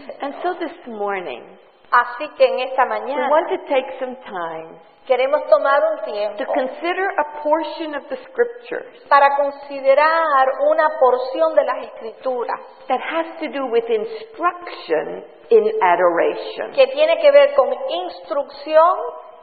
Señor. And so this morning, Así que en esta we mañana want to take some time queremos tomar un to tiempo consider a portion of the scriptures para considerar una porción de las Escrituras that has to do with instruction in adoration. que tiene que ver con instrucción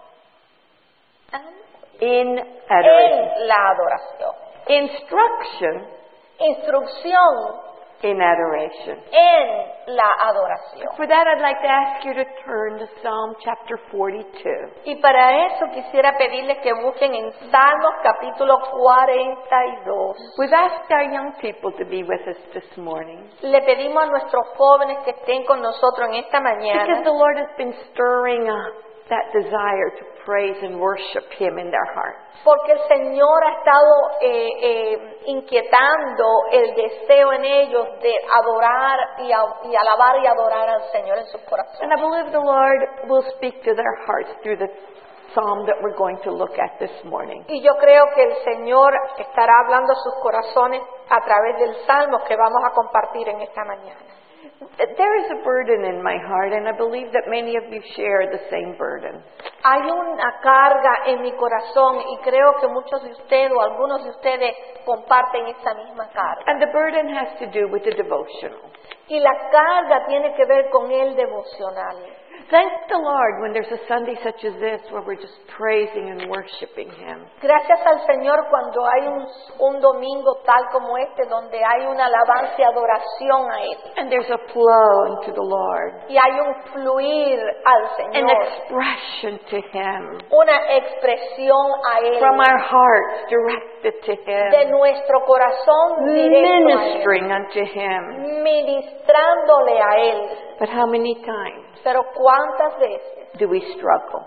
In adoration. en la adoración. Instruction Instrucción in adoration. en la adoración. For that, I'd like to ask you to turn to Psalm chapter 42. Y para eso quisiera pedirles que busquen en Salmos capítulo 42. We've asked our young people to be with us this morning Le pedimos a nuestros jóvenes que estén con nosotros en esta because mañana the Lord has been stirring up that desire to praise and worship Him in their hearts. porque el Señor ha estado inquietando el deseo en ellos de adorar y alabar y adorar al Señor en sus corazones. And I believe the Lord will speak to their hearts through the psalm that we're going to look at this morning. Y yo creo que el Señor estará hablando a sus corazones a través del Salmo que vamos a compartir en esta mañana. There is a burden in my heart, and I believe that many of you share the same burden. Hay una carga en mi corazón y creo que muchos de ustedes o algunos de ustedes comparten esa misma carga. And the burden has to do with the devotional. Y la carga tiene que ver con el devocional. Thank the Lord when there's a Sunday such as this where we're just praising and worshiping Him. Gracias al Señor cuando hay un domingo tal como este donde hay una alabanza y adoración a Él. And there's a flow into the Lord, Y hay un fluir al an Señor, expression to Him, una expresión a Él, from our hearts directed to de Him, nuestro corazón directo a Él, ministering unto Him. ministrándole a Él. But how many times Pero ¿cuántas veces do we struggle?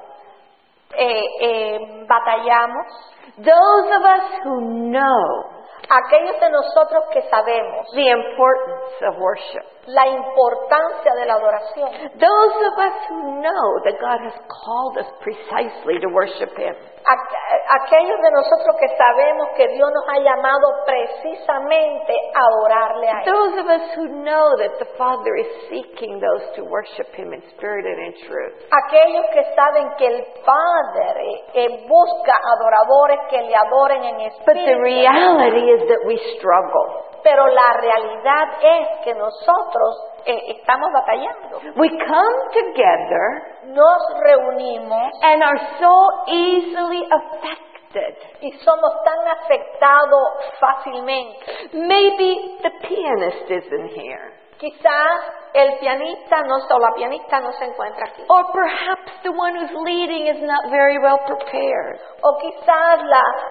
batallamos? Those of us who know Aquellos de nosotros que sabemos the importance of worship, la importancia de la adoración. those of us who know that God has called us precisely to worship Him, Aquellos de nosotros que sabemos que Dios nos ha llamado precisamente a orarle a Él. those of us who know that the Father is seeking those to worship Him in spirit and in truth. Aquellos que saben que el Padre busca adoradores que le adoren en But the espíritu. reality is that we struggle. Pero la realidad es que nosotros estamos batallando. We come together Nos reunimos and are so easily affected. y somos tan afectados fácilmente. Maybe the pianist isn't here. Quizás el pianista o la pianista no se encuentra aquí. Or perhaps the one who's leading is not very well prepared. O quizás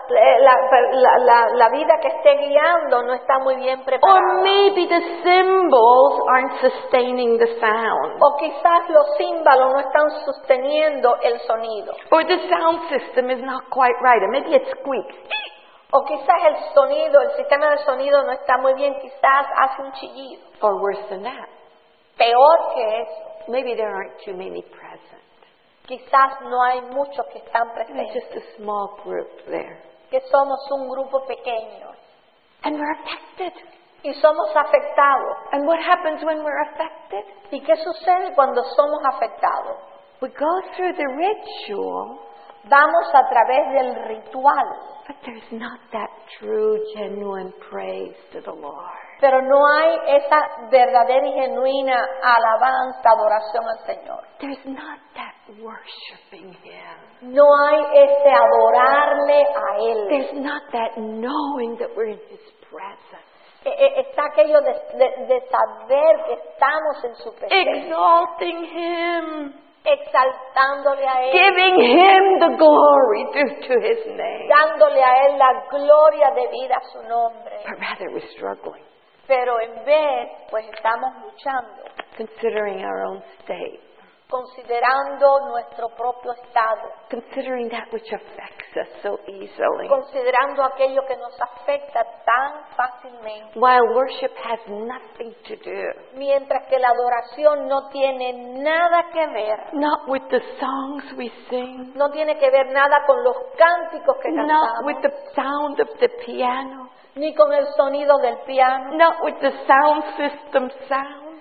la vida que esté guiando no está muy bien Or preparada. maybe the cymbals aren't sustaining the sound. O quizás los címbalos no están sosteniendo el sonido. Or the sound system is not quite right. Or maybe it squeaks. O quizás el sistema de sonido no está muy bien, quizás hace un chillido. Or worse than that, Peor que eso, maybe there aren't too many present. quizás no hay muchos que están Maybe presentes, just a small group there. que somos un grupo pequeño And we're affected. y somos afectados. And what happens when we're affected? ¿Y qué sucede cuando somos afectados? We go through the ritual, Vamos a través del ritual, but there's not that true, genuine praise to the Lord. pero no hay esa verdadera y genuina alabanza, adoración al Señor. There's not that worshiping Him. No hay ese adorarle a Él. There's not that knowing that we're in His presence. Está aquello de saber que estamos en su presencia, Exalting Him. exaltándole a Él, Giving Him the glory due to His name. dándole a Él la gloria debida a su nombre. But rather we're struggling, Pero en vez, pues estamos luchando, considering our own state, considerando nuestro propio estado, considering that which affects us so easily. considerando aquello que nos afecta tan fácilmente. While worship has nothing to do, Mientras que la adoración no tiene nada que ver, not with the songs we sing, no tiene que ver nada con los cánticos que not cantamos, with the sound of the piano, ni con el sonido del piano, not with the sound system sound,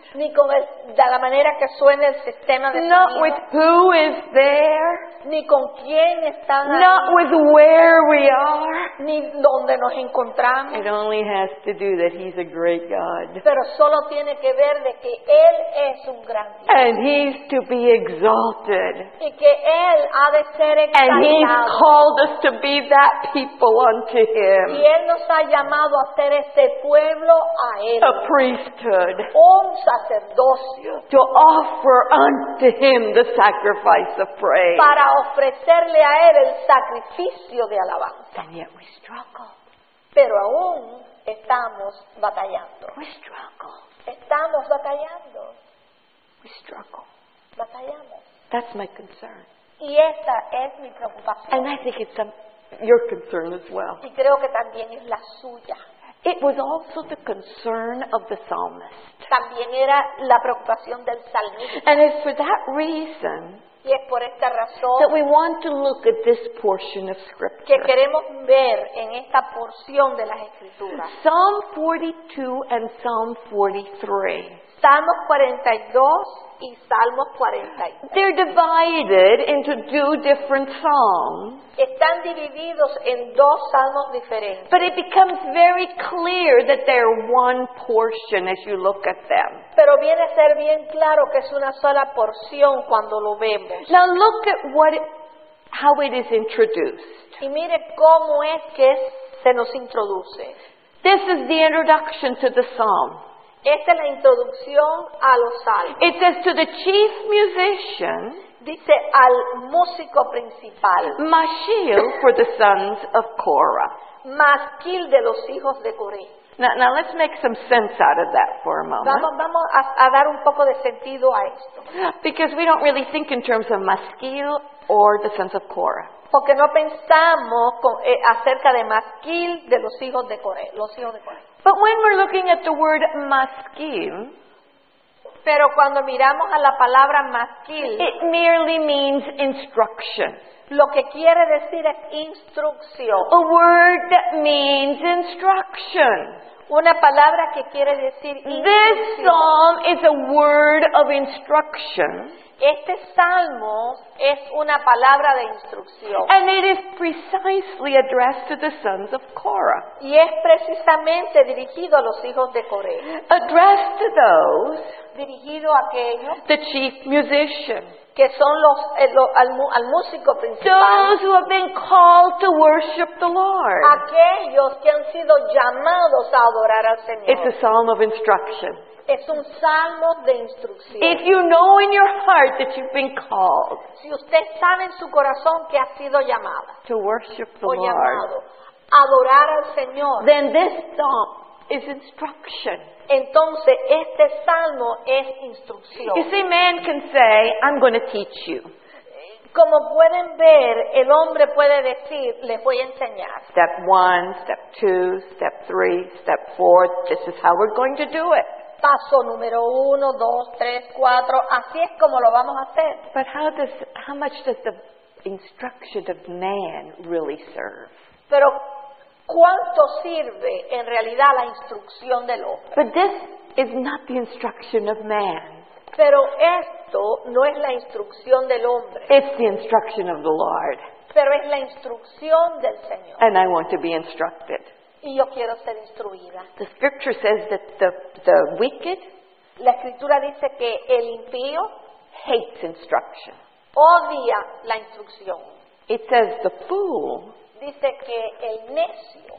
ni con de la manera que suena el sistema de not sonido, with who is there, ni con quién están not ahí, with where we are. ni dónde nos encontramos. It only has to do that He's a great God. Pero solo tiene que ver de que Él es un gran Dios And He's to be exalted. y que Él ha de ser And He's exaltado. called us to be that people unto Y Him. Él nos ha llamado a ser ese pueblo a Él, A priesthood. un sacerdocio, To offer unto Him the sacrifice of praise. para ofrecerle a Él el sacrificio de alabanza. And yet we struggle. Pero aún estamos batallando. We struggle. Estamos batallando. We struggle. Batallamos. That's my concern. Y esta es mi preocupación. And I think it's your concern as well. Y creo que también es la suya. It was also the concern of the psalmist. También era la preocupación del salmista. And it's for that reason Y es por esta that razón we want to look at this portion of que Scripture. queremos ver en esta porción de las Escrituras. Psalm 42 and Psalm 43. Salmos 42 y Salmos 43. They're divided into two different psalms, Están divididos en dos salmos diferentes. but it becomes very clear that they're one portion as you look at them. Pero viene a ser bien claro que es una sola porción cuando lo vemos. Now look at how it is introduced. Y mire cómo es que se nos introduce. This is the introduction to the psalm. Esta es la introducción a los salmos. It says to the chief musician, Dice al músico principal, Mashil for the sons of Korah. masquil de los hijos de Coré. Now let's make some sense out of that for a moment. Vamos a dar un poco de sentido a esto. Because we don't really think in terms of Maskil or the sons of Korah. Porque no pensamos acerca de masquil de los hijos de Coré, los hijos de Coré. But when we're looking at the word Maskil, Pero cuando miramos a la palabra masquil, it merely means instruction. lo que quiere decir es instrucción. A word that means instruction. Una palabra que quiere decir This instrucción. psalm is a word of instruction, Este salmo es una palabra de instrucción. and it is precisely addressed to the sons of Korah. Y es precisamente dirigido a los hijos de Coré. Addressed to those, Dirigido a aquellos the chief musician. que son al músico principal. Those who have been called to worship the Lord. Aquellos que han sido llamados a adorar al It's Señor. a psalm of instruction. Es un salmo de instrucción. If you know in your heart that you've been called Si usted sabe en su corazón que ha sido llamada to worship the o Lord, llamado a adorar al Señor, then this psalm is instruction. entonces este salmo es instrucción. You see, man can say, I'm going to teach you. Como pueden ver, el hombre puede decir, les voy a enseñar. Step 1, step 2, step 3, step 4, this is how we're going to do it. Paso número 1, 2, 3, 4, así es como lo vamos a hacer. But how much does the instruction of man really serve? Pero, ¿cuánto sirve en realidad la instrucción del hombre? But this is not the instruction of man. Pero esto no es la instrucción del hombre, It's the instruction of the Lord. pero es la instrucción del Señor. And I want to be instructed. Y yo quiero ser instruida. The scripture says that the wicked La Escritura dice que el impío hates instruction. odia la instrucción. It says the fool Dice que el necio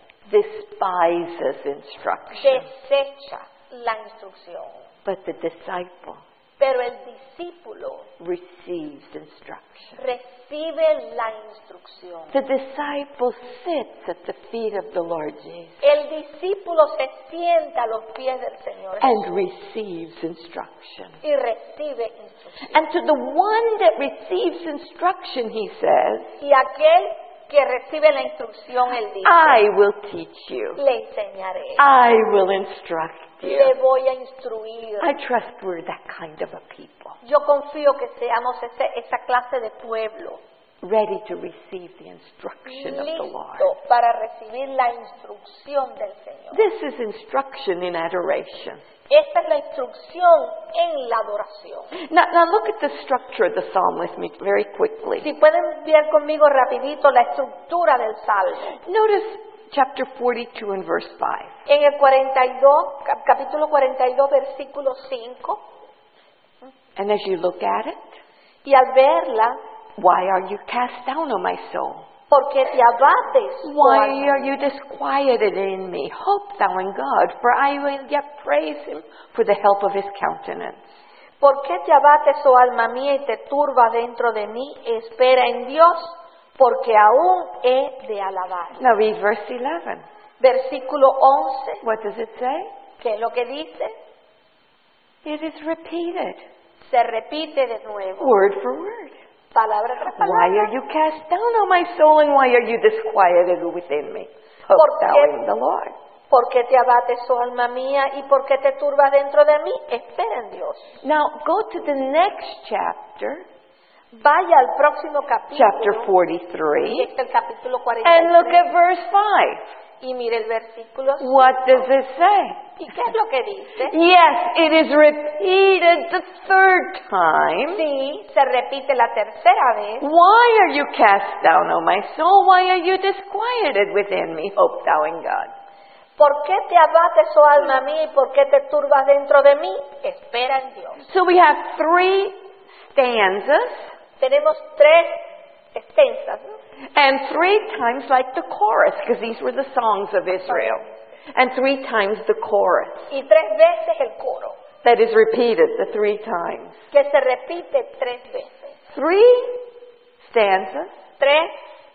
despises instruction. desecha la instrucción, But the disciple pero el discípulo receives instruction. recibe la instrucción. The disciple sits at the feet of the Lord Jesus El discípulo se sienta a los pies del Señor and receives instruction. y recibe instrucción. And to the one that receives instruction, he says, Y aquel que recibe la instrucción, él dice, I will teach you. le enseñaré, I will instruct le you. voy a instruir. I trust we're that kind of a people. Yo confío que seamos esa clase de pueblo. ready to receive the instruction of the Lord. listo para recibir la instrucción del Señor. This is instruction in adoration. Esta es la instrucción en la adoración. Now look at the structure of the psalm with me very quickly. Si pueden ver conmigo rapidito la estructura del Salmo. Notice chapter 42 and verse 5. En el 42, capítulo 42, versículo 5, And as you look at it, y al verla, why are you cast down, O my soul? ¿por qué te abates? oh Why alma are you disquieted in me? Hope thou in God, for I will yet praise him for the help of his countenance. ¿Por qué te abates, oh alma mía, y te turba dentro de mí? Espera en Dios, porque aún he de alabar. Now read verse 11. Versículo 11, What does it say? ¿qué es lo que dice? It is repeated, Se repite de nuevo, word for word. palabra tras Why palabra. are you cast down, O my soul, and why are you disquieted within me? Hope ¿Por thou qué? in the Lord. ¿Por qué te abates, oh alma mía, y por qué te turbas dentro de mí? Espera en Dios. Now go to the next chapter, Vaya al próximo chapter capítulo, 43, que es el capítulo and look 43, at verse 5. y mire el versículo 5. What does it say? ¿Y qué es lo que dice? Yes, it is repeated the third time. Sí, se repite la tercera vez. Why are you cast down, O my soul? Why are you disquieted within me? Hope thou in God. ¿Por qué te abates, oh alma mía, y por qué te turbas dentro de mí? Espera en Dios. So we have 3 stanzas, Tenemos 3 extensas, ¿no? and 3 times like the chorus, because these were the songs of Israel. And 3 times the chorus. Y 3 veces el coro, That is repeated the 3 times. que se repite 3 veces. 3 stanzas, 3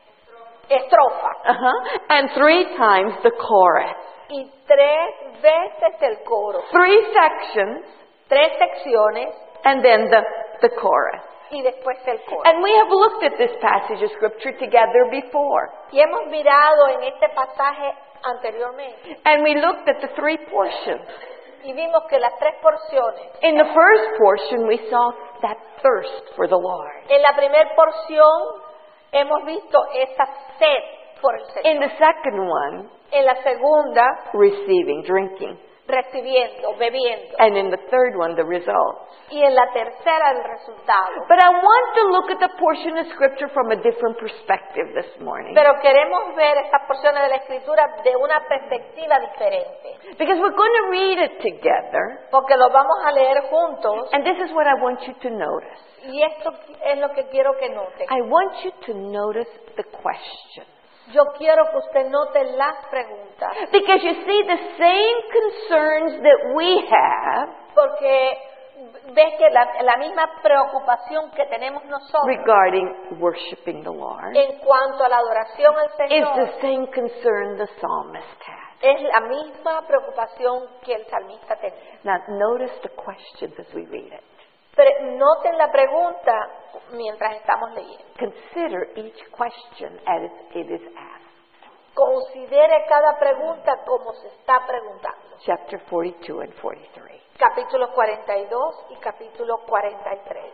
estrofas and 3 times the chorus. y 3 veces el coro. 3 sections, 3 secciones and then the chorus. y después el coro. And we have looked at this passage of Scripture together before. Y hemos mirado en este pasaje anteriormente And we looked at the 3 portions. y vimos que las 3 porciones. In the first portion, we saw that thirst for the Lord. En la primera porción hemos visto esa sed por el Señor. In the second one, En la segunda, receiving, drinking. recibiendo, bebiendo. And in the third one, the results. Y en la tercera, el resultado. But I want to look at the portion of Scripture from a different perspective this morning. Pero queremos ver estas porciones de la Escritura de una perspectiva diferente. Because we're going to read it together. Porque lo vamos a leer juntos. And this is what I want you to notice. Y esto es lo que quiero que noten. I want you to notice the question. Yo quiero que usted note las preguntas. Because you see, the same concerns that we have Porque ves que la misma preocupación que tenemos nosotros regarding worshiping the Lord en cuanto a la adoración al is Señor the same concern the psalmist had. es la misma preocupación que el salmista tenía. Now, notice the questions as we read it. Pero noten la pregunta mientras estamos leyendo. Consider each question as it is asked. Considere cada pregunta como se está preguntando. Chapter 42 and 43. Capítulo 42 y capítulo 43.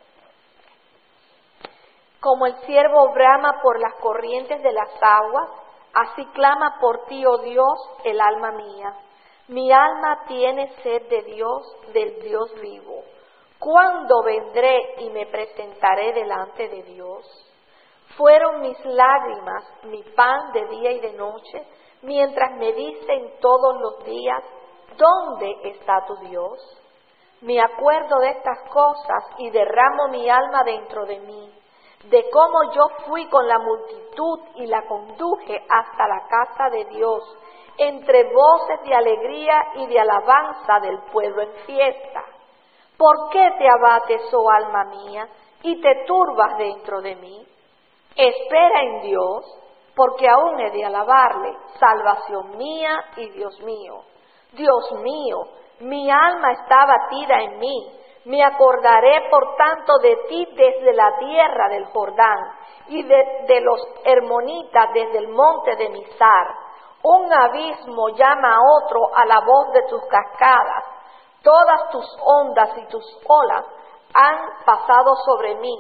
Como el ciervo brama por las corrientes de las aguas, así clama por ti, oh Dios, el alma mía. Mi alma tiene sed de Dios, del Dios vivo. ¿Cuándo vendré y me presentaré delante de Dios? Fueron mis lágrimas mi pan de día y de noche, mientras me dicen todos los días, ¿dónde está tu Dios? Me acuerdo de estas cosas y derramo mi alma dentro de mí, de cómo yo fui con la multitud y la conduje hasta la casa de Dios, entre voces de alegría y de alabanza del pueblo en fiesta. ¿Por qué te abates, oh alma mía, y te turbas dentro de mí? Espera en Dios, porque aún he de alabarle, salvación mía y Dios mío. Dios mío, mi alma está abatida en mí. Me acordaré, por tanto, de ti desde la tierra del Jordán y de los hermonitas desde el monte de Mizar. Un abismo llama a otro a la voz de tus cascadas. Todas tus ondas y tus olas han pasado sobre mí.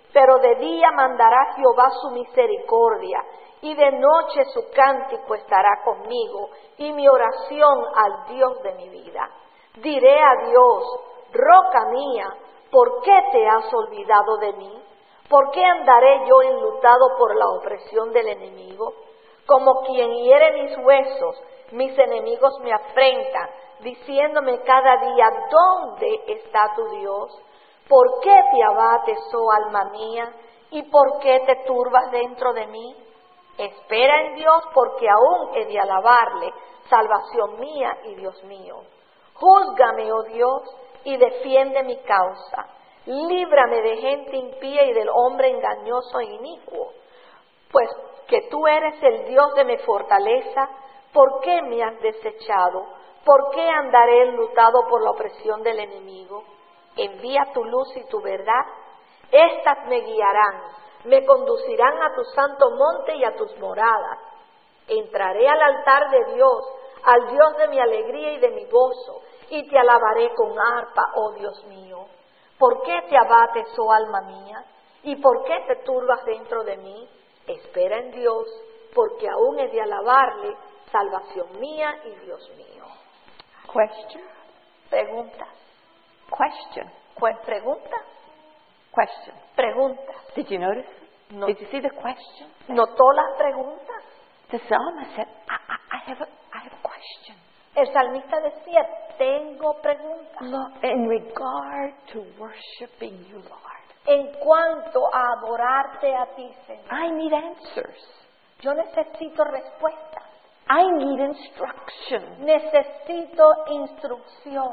Pero de día mandará Jehová su misericordia, y de noche su cántico estará conmigo, y mi oración al Dios de mi vida. Diré a Dios, roca mía, ¿por qué te has olvidado de mí? ¿Por qué andaré yo enlutado por la opresión del enemigo? Como quien hiere mis huesos, mis enemigos me afrentan, diciéndome cada día, ¿dónde está tu Dios? ¿Por qué te abates, oh alma mía? ¿Y por qué te turbas dentro de mí? Espera en Dios, porque aún he de alabarle, salvación mía y Dios mío. Júzgame, oh Dios, y defiende mi causa. Líbrame de gente impía y del hombre engañoso e inicuo. Pues que tú eres el Dios de mi fortaleza, ¿por qué me has desechado? ¿Por qué andaré enlutado por la opresión del enemigo? Envía tu luz y tu verdad, estas me guiarán, me conducirán a tu santo monte y a tus moradas. Entraré al altar de Dios, al Dios de mi alegría y de mi gozo, y te alabaré con arpa, oh Dios mío. ¿Por qué te abates, oh alma mía? ¿Y por qué te turbas dentro de mí? Espera en Dios, porque aún he de alabarle, salvación mía y Dios mío. Question? Preguntas. Question. Preguntas. Question. Preguntas. Did you notice? No. Did you see the question? ¿Notó las preguntas? The psalmist said, I have a question. El salmista decía, tengo preguntas. Look, in regard to worshiping you, Lord, En cuanto a adorarte a ti, Señor, I need answers. yo necesito respuestas. I need instruction. Necesito instrucción.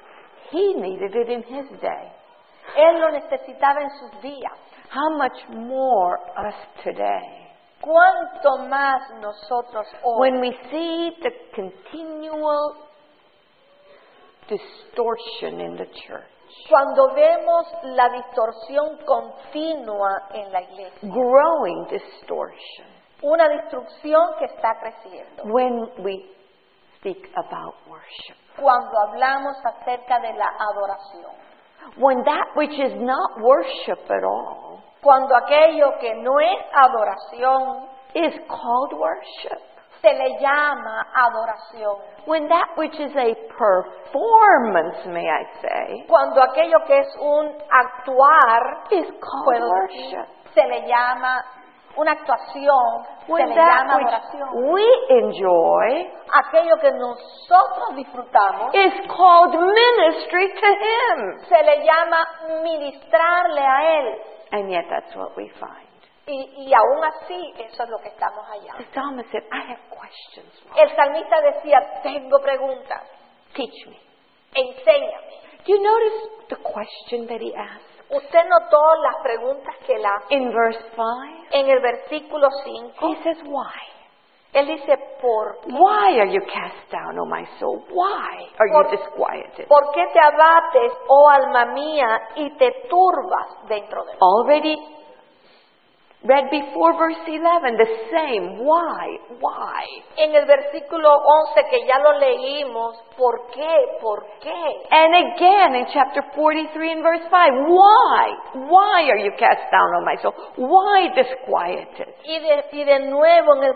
He needed it in his day. Él lo necesitaba en sus días. How much more us today? ¿Cuánto más nosotros hoy, When we see the continual distortion in the church, cuando vemos la distorsión continua en la iglesia, growing distortion, una distorsión que está creciendo, when we speak about worship, cuando hablamos acerca de la adoración, when that which is not worship at all cuando aquello que no es adoración is called worship, se le llama adoración, when that which is a performance, may I say, cuando aquello que es un actuar, is called puedo decir, worship, se le llama una actuación, se when le that llama which adoración. we enjoy Aquello que nosotros disfrutamos is called ministry to Him. se le llama ministrarle a Él. And yet that's what we find. Y aún así, eso es lo que estamos allá. The psalmist said, I have questions, Lord. El salmista decía, tengo preguntas, Teach me. enséñame. Do you notice the question that he asked? ¿Usted notó las preguntas que él hace? In verse 5, En el versículo 5, he says, why? él dice, ¿por qué? Why are you cast down, O my soul? Why are you disquieted? ¿Por qué te abates, oh alma mía, y te turbas dentro de mí? Already read before verse 11, the same. Why? Why? En el versículo 11 que ya lo leímos, ¿por qué? ¿Por qué? And again in chapter 43 and verse 5, why? Why are you cast down, O my soul? Why disquieted? Y de nuevo en el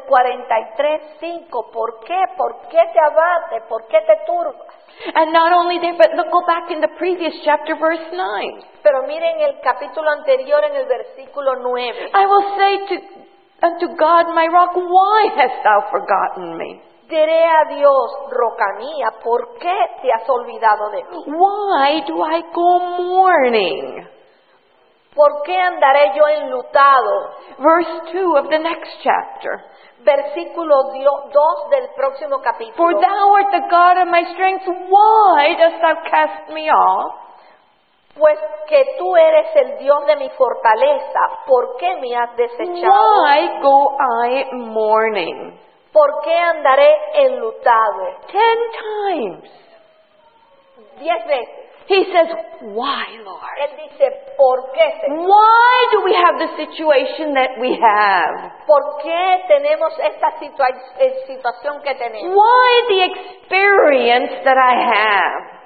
43:5, ¿por qué? ¿Por qué te abates? ¿Por qué te turbas? And not only there, but look, go back in the previous chapter, verse 9. Pero miren el capítulo anterior en el versículo 9. I will say unto God, my rock, why hast thou forgotten me? Diré a Dios, roca mía, ¿por qué te has olvidado de mí? Why do I go mourning? ¿Por qué andaré yo enlutado? Verse 2 of the next chapter. Versículo 2 del próximo For capítulo. thou art the God of my strength, why dost thou cast me off? Pues que tú eres el Dios de mi fortaleza, ¿por qué me has desechado? Why go I mourning? ¿Por qué andaré enlutado? 10 times. 10 veces. He says, why, Lord? Él dice, ¿por qué, Señor? Why do we have the situation that we have? ¿Por qué tenemos esta situación que tenemos? Why the experience that I have?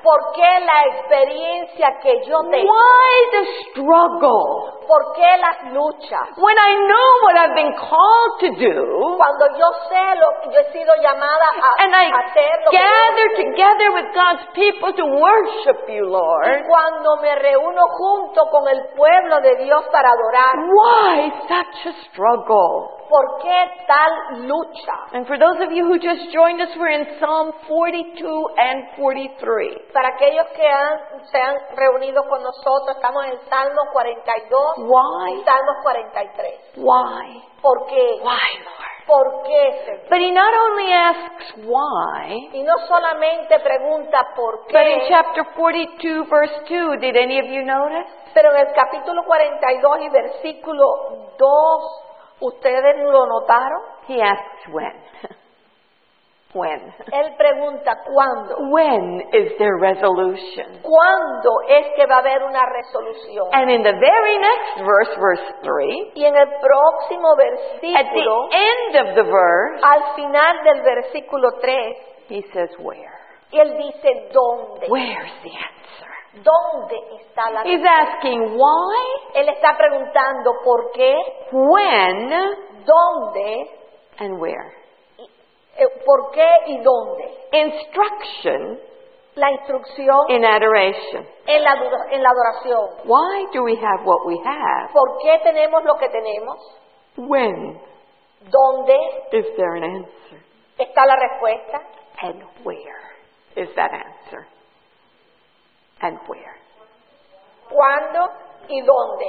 ¿Por qué la experiencia que yo tengo? Why the struggle? ¿Por qué las luchas? When I know what I've been called to do, Cuando yo sé lo que yo he sido llamada and a I hacer, lo que gather yo sé. together with God's people to worship you, Y Lord, cuando me reúno junto con el pueblo de Dios para adorar, why such a struggle? ¿por qué tal lucha? And for those of you who just joined us, we're in Psalm 42 and 43. Para aquellos que se han reunido con nosotros, estamos en Salmos 42 y Why? Salmos 43. Why? ¿Por qué? Why, Lord? ¿Por qué, Señor? But he not only asks why, Y no solamente pregunta por but in qué, chapter 42, verse 2, did any of you notice? pero en el capítulo 42 y versículo 2, ¿ustedes lo notaron? He asks when. When? Él pregunta ¿cuándo? When is there resolution? ¿Cuándo es que va a haber una resolución? And in the very next verse, verse 3, Y en el próximo at the versículo, end of the verse, al final del versículo 3, he says, where? él dice ¿dónde? Where's the answer? ¿Dónde está la He's respuesta? asking why, Él está preguntando ¿por qué? when, ¿Dónde? and where. ¿Por qué y dónde? Instruction La instrucción in adoration. en la adoración. Why do we have what we have? ¿Por qué tenemos lo que tenemos? When ¿Dónde is there an answer? está la respuesta? And where is that answer? And where? ¿Cuándo y dónde?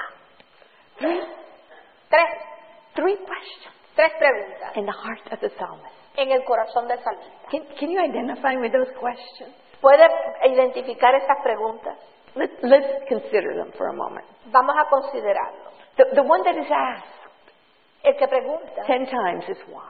Three questions Tres preguntas in the heart of the psalmist. en el corazón del salmista. Can you identify with those questions? ¿Puede identificar esas preguntas? Let's consider them for a moment. Vamos a considerarlo. The one that is asked El que pregunta 10 times is why.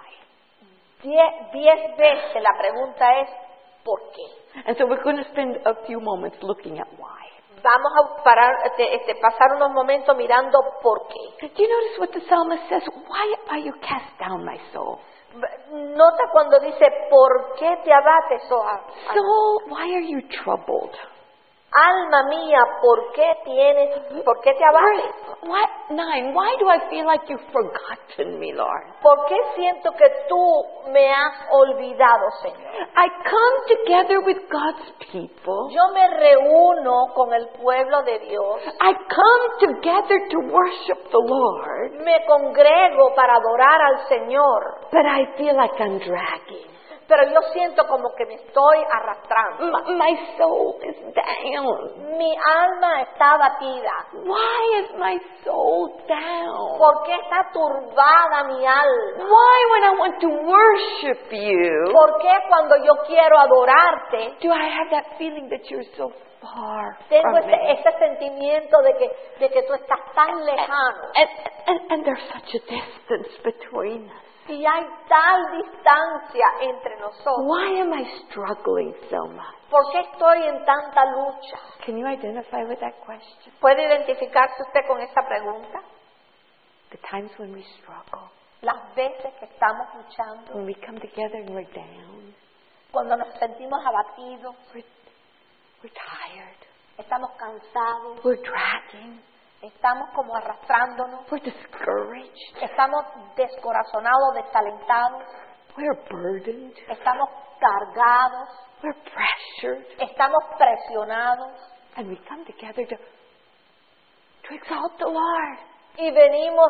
10 veces la pregunta es ¿por qué? And so we're going to spend a few moments looking at why. Vamos a pasar unos momentos mirando por qué. Do you notice what the psalmist says? Why are you cast down, my soul? Nota cuando dice ¿por qué te abates, oh alma? Soul, why are you troubled? Alma mía, ¿por qué te abates? What? 9. Why do I feel like you've forgotten me, Lord? ¿Por qué siento que tú me has olvidado, Señor? I come together with God's people. Yo me reúno con el pueblo de Dios. I come together to worship the Lord. Me congrego para adorar al Señor. But I feel like I'm dragging. Pero yo siento como que me estoy arrastrando. My soul is down. Mi alma está abatida. Why is my soul down? ¿Por qué está turbada mi alma? Why, when I want to worship you, ¿Por qué cuando yo quiero adorarte, do I have that feeling that you're so far tengo from me? ese sentimiento de que tú estás tan lejano? And there's such a distance between us. Y hay tal distancia entre nosotros. Why am I struggling so much? ¿Por qué estoy en tanta lucha? Can you identify with that question? ¿Puede identificarse usted con esa pregunta? The times when we struggle, Las veces que estamos luchando, when we come together and we're down, cuando nos sentimos abatidos, we're tired, estamos cansados, we're dragging, estamos como arrastrándonos, we're discouraged, estamos descorazonados, desalentados, we're burdened, estamos cargados, we're pressured, estamos presionados and we come together to exalt the Lord. y venimos.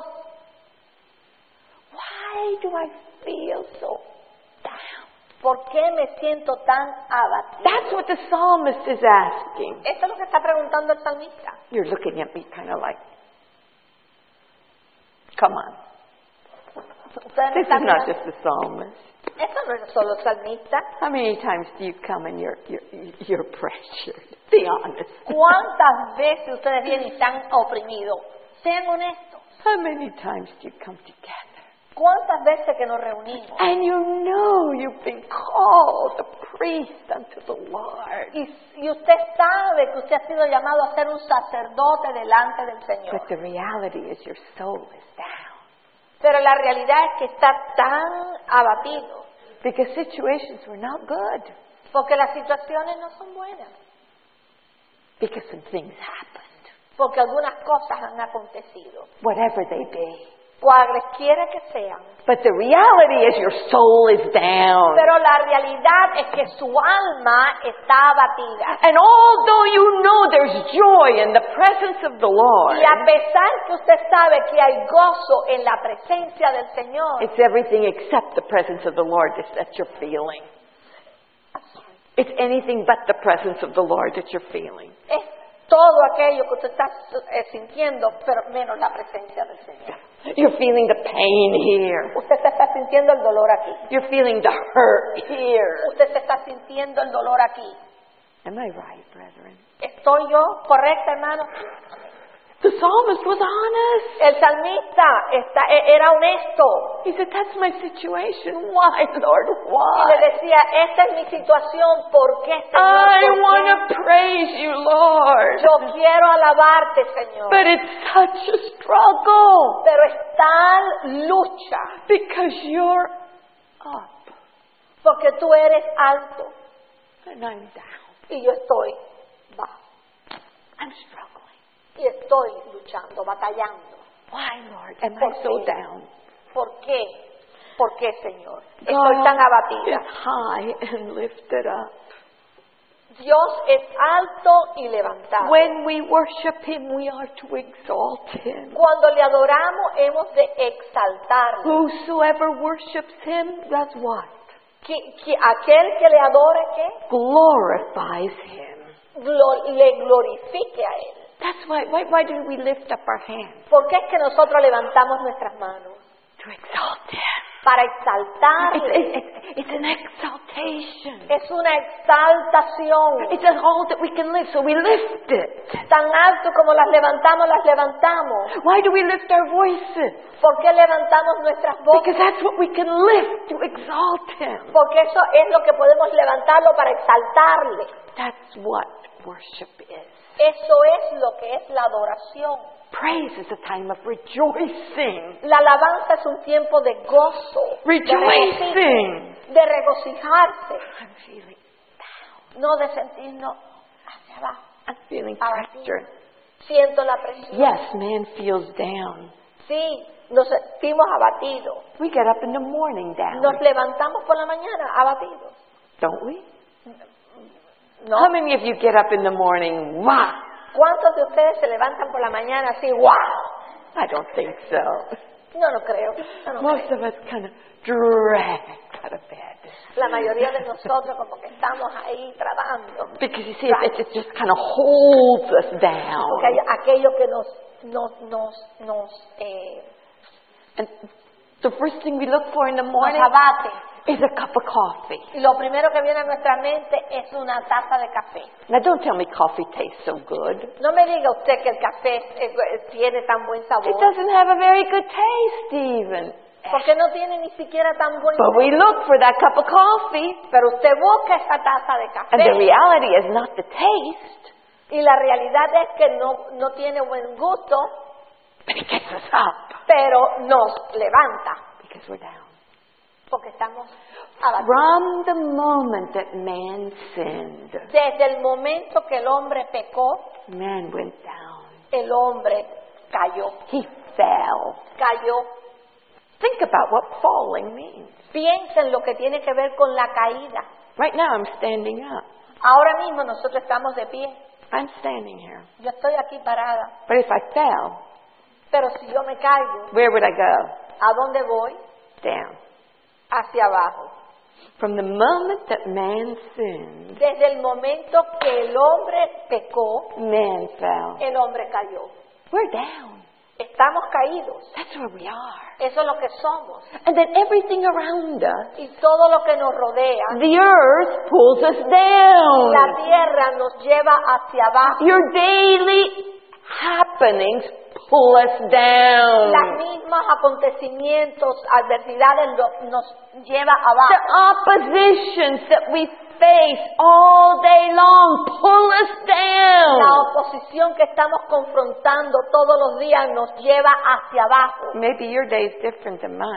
Why do I feel so down? ¿Por qué me siento tan abatido? That's what the psalmist is asking. Esto es lo que está preguntando el salmista. You're looking at me kind of like, come on. Ustedes me This is están not mirando. just the psalmist. Esto no es solo el salmista. How many times do you come and you're pressured? Be honest. ¿Cuántas veces ustedes vienen y están oprimidos? Sean honestos. How many times do you come together? ¿Cuántas veces que nos reunimos? And you know you've been called a priest unto the Lord. Y usted sabe que usted ha sido llamado a ser un sacerdote delante del Señor. But the reality is your soul is down. Pero la realidad es que está tan abatido. Because situations were not good. Porque las situaciones no son buenas. Because some things happened. Porque algunas cosas han acontecido. Whatever they be. Cualesquiera que sean. But the reality is your soul is down. Pero la realidad es que su alma está abatida. And although you know there's joy in the presence of the Lord, Y a pesar que usted sabe que hay gozo en la presencia del Señor, it's everything except the presence of the Lord that you're feeling. It's anything but the presence of the Lord that you're feeling. es todo aquello que usted está sintiendo, pero menos la presencia del Señor. You're feeling the pain here. Usted se está sintiendo el dolor aquí. You're feeling the hurt here. Usted se está sintiendo el dolor aquí. Am I right, brethren? ¿Estoy yo correcta, hermano? The psalmist was honest. El salmista era honesto. He said, that's my situation. Why, Lord, Y why? le decía, esta es mi situación, ¿por qué, Señor? I ¿Por want qué? to praise you, Lord. Yo quiero alabarte, Señor. But it's such a struggle Pero es tal lucha, because you're up porque tú eres alto and I'm down. y yo estoy bajo. I'm struggling. Y estoy luchando, batallando. Why, Lord, am ¿Por I so qué? down? ¿Por qué? ¿Por qué, Señor? Estoy God tan is abatida. high and lifted up. Dios es alto y levantado. When we worship Him, we are to exalt Him. Cuando le adoramos, hemos de exaltarle. Whosoever worships Him does what? Aquel que le adore, ¿qué? Glorifies Him. Le glorifique a Él. That's why do we lift up our hands? ¿Por qué es que nosotros levantamos nuestras manos? To exalt Him. Para exaltarle. It's an exaltation. Es una exaltación. It's all that we can lift, so we lift it. Tan alto como las levantamos. Why do we lift our voices? ¿Por qué levantamos nuestras voces? Because that's what we can lift to exalt Him. Porque eso es lo que podemos levantarlo para exaltarle. That's what worship is. Eso es lo que es la adoración. Praise is a time of rejoicing. La alabanza es un tiempo de gozo, Rejoicing. de regocijarse, I'm feeling down. no de sentirnos hacia abajo. I'm feeling Abatido. pressure. Siento la presión. Yes, man feels down. Sí, nos sentimos abatidos. We get up in the morning down, Nos levantamos por la mañana abatidos. don't we? ¿No? How many of you get up in the morning? Wow! ¿Cuántos de ustedes se levantan por la mañana así, wow? I don't think so. No lo creo. Yo no Most creo. of us kind of drag out of bed. La mayoría de nosotros como que estamos ahí tratando. Because you see, it just kind of holds us down. Porque hay aquello que And the first thing we look for in the nos morning abate. is a cup of coffee. Y lo primero que viene a nuestra mente es una taza de café. Now, don't tell me coffee tastes so good. No me diga usted que el café tiene tan buen It sabor, doesn't have a very good taste even. porque no tiene ni siquiera tan buen But we sabor. look for that cup of coffee, Pero usted busca esa taza de and the café reality is not the taste, y la realidad es que no tiene buen gusto, but it gets us up pero nos levanta because we're down. porque estamos abatidos. From the moment that man sinned, Desde el momento que el hombre pecó, man went down. el hombre cayó. He fell. Cayó. Think about what falling means. Piensa en lo que tiene que ver con la caída. Right now, I'm standing up. Ahora mismo nosotros estamos de pie. I'm standing here. Yo estoy aquí parada. But if I fell, Pero si yo me caigo, where would I go? ¿a dónde voy? Down. Hacia abajo. From the moment that man sinned, Desde el momento que el hombre pecó, man fell. el hombre cayó. We're down. Estamos caídos. That's where we are. Eso es lo que somos. And then everything around us, Y todo lo que nos rodea, the earth pulls us down. la tierra nos lleva hacia abajo. Your daily happenings pull us down. Los mismos acontecimientos, adversidades nos lleva The abajo. oppositions that we face all day long pull us La down. oposición que estamos confrontando todos los días nos lleva hacia abajo. Maybe your day is different than mine.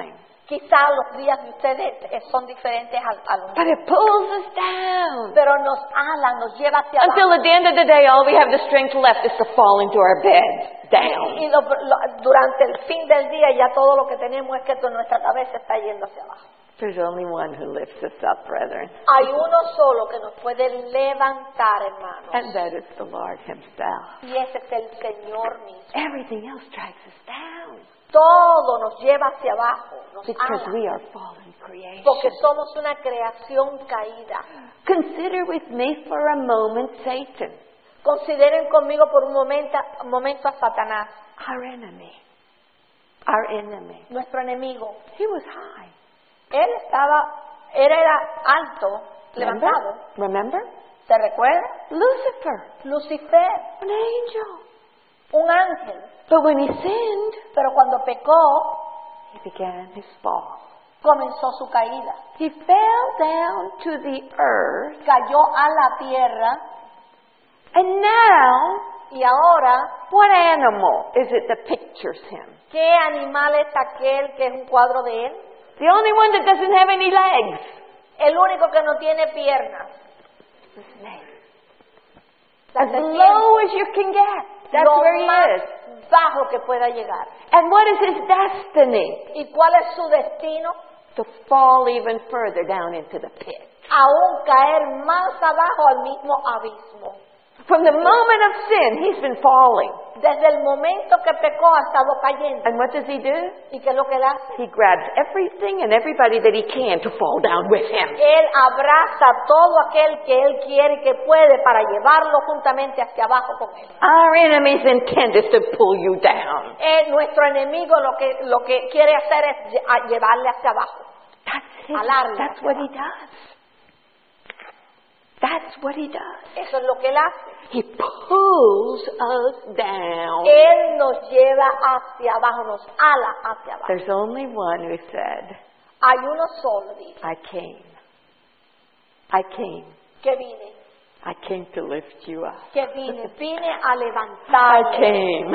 Quizá los días de ustedes son diferentes a los But míos. it pulls us down. Pero nos ala, nos lleva hacia Until abajo. at the end of the day, all we have the strength left is to fall into our bed, down. Y durante el fin del día ya todo lo que tenemos es que nuestra cabeza está yendo hacia abajo. There's only one who lifts us up, brethren. Hay uno solo que nos puede levantar, hermanos. And that is the Lord Himself. Y ese es el Señor mismo. Everything else drags us down. Todo nos lleva hacia abajo, nos Because ala, we are fallen creation. porque somos una creación caída. Consider with me for a moment Satan, Consideren conmigo por un momento a Satanás, our enemy. Our enemy. nuestro enemigo. He was high. Él era alto, levantado. Remember? ¿Se recuerda? Lucifer, Lucifer, an angel. un ángel. But when he sinned, Pero cuando pecó, he began his fall. comenzó su caída. He fell down to the earth, Cayó a la tierra and now, y ahora, what animal is it that pictures him? ¿qué animal es aquel que es un cuadro de él? The only one that doesn't have any legs. El único que no tiene piernas. The snake. La As serpiente. low as you can get. That's Lo where he más is. bajo que pueda llegar. And what is his destiny? ¿Y cuál es su destino? To fall even further down into the pit. Aún caer más abajo al mismo abismo. From the moment of sin, he's been falling. Desde el momento que pecó ha estado cayendo. And what does he do? ¿Y qué es lo que él hace? He grabs everything and everybody that he can to fall down with him. Él abraza todo aquel que él quiere y que puede para llevarlo juntamente hacia abajo con él. Our enemy's intent is to pull you down. Nuestro enemigo lo que quiere hacer es llevarle hacia abajo. That's what he does. That's what he does. Eso es lo que él hace. He pulls us down. Él nos lleva hacia abajo, nos ala hacia abajo. There's only one who said, Hay uno solo, dice, I came. que vine, I came to lift you up. vine a I levantarme. came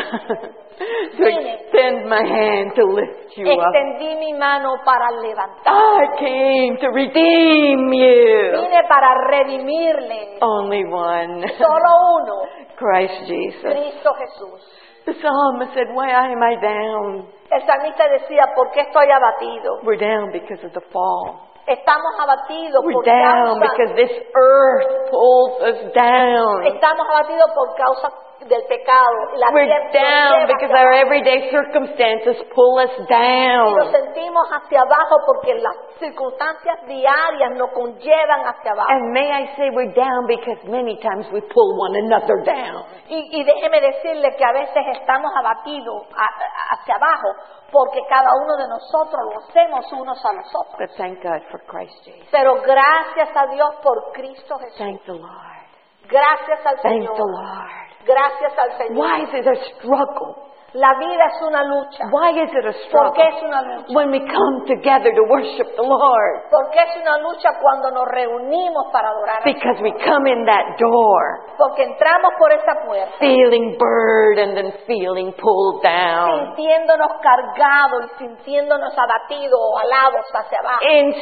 to extend my hand to lift you up. Extendí mi mano para levantar. I came to redeem you. Vine para redimirle. Only one. Solo uno, Christ Jesus. Cristo Jesús. The psalmist said, why am I down? El salmista decía, ¿por qué estoy abatido? We're down because of the fall. Estamos abatidos We're por down causa, because this earth pulls us down. estamos abatidos por causa del pecado. La We're tierra nos down lleva because hacia our abajo. everyday circumstances pull us Y nos down. sentimos hacia abajo porque las circunstancias diarias nos conllevan hacia abajo. And may I say we're down because many times we pull one another down. Y déjeme decirle que a veces estamos abatidos hacia abajo porque cada uno de nosotros lo hacemos unos a los otros. But thank God for Christ Jesus. Pero gracias a Dios por Cristo Jesús. Thank the Lord. Gracias al Thank Señor. the Lord. Gracias al Señor. Why is it a struggle? La vida es una lucha. Why is it a ¿Por qué es struggle? una lucha? When we come together to worship the Lord. Porque es una lucha cuando nos reunimos para adorar a Dios. Because we come in that door Porque entramos por esa puerta feeling burdened and feeling pulled down. sintiéndonos cargados y sintiéndonos abatidos o alados hacia abajo.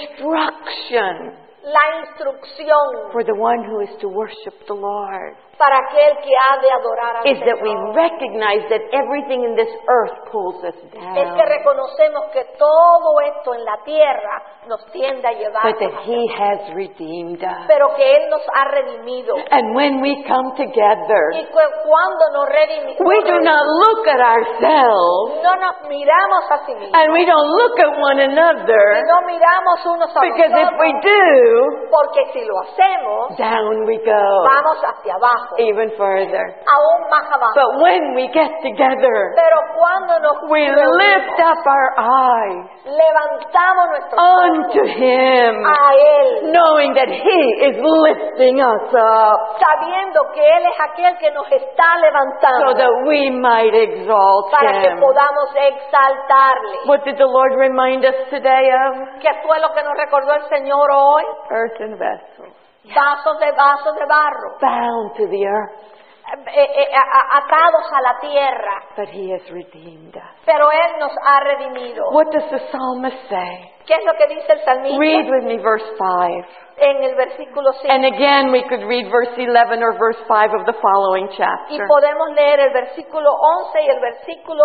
Instruction La instrucción for the one who is to worship the Lord para aquel que ha de adorar al is that we Señor recognize that everything in this earth pulls us es que down, reconocemos que todo esto en la tierra nos tiende a llevar, but that He has redeemed us. pero que Él nos ha redimido. And when we come together, Y cuando nos redimimos, we do not look at ourselves no nos miramos a sí mismos, and we don't look at one y another, no miramos unos a because if nosotros, we do, porque si lo hacemos, down we go vamos hacia abajo, even further. aún más abajo. But when we get together, Pero cuando nos we reunimos, lift up our eyes levantamos nuestros ojos unto Him, a Él, knowing that He is lifting us up sabiendo que Él es aquel que nos está so levantando that we might exalt para que Him. podamos exaltarle. What did the Lord remind us today of? ¿Qué fue lo que nos recordó el Señor hoy? Earthen vessels, Vasos de barro, bound to the earth. atados a la tierra, but He has redeemed us. pero Él nos ha redimido. What does the psalmist say? ¿Qué es lo que dice el salmista? Read with me verse 5. En el versículo 5. And again, we could read verse 11 or verse 5 of the following Y chapter. podemos leer el versículo 11 y el versículo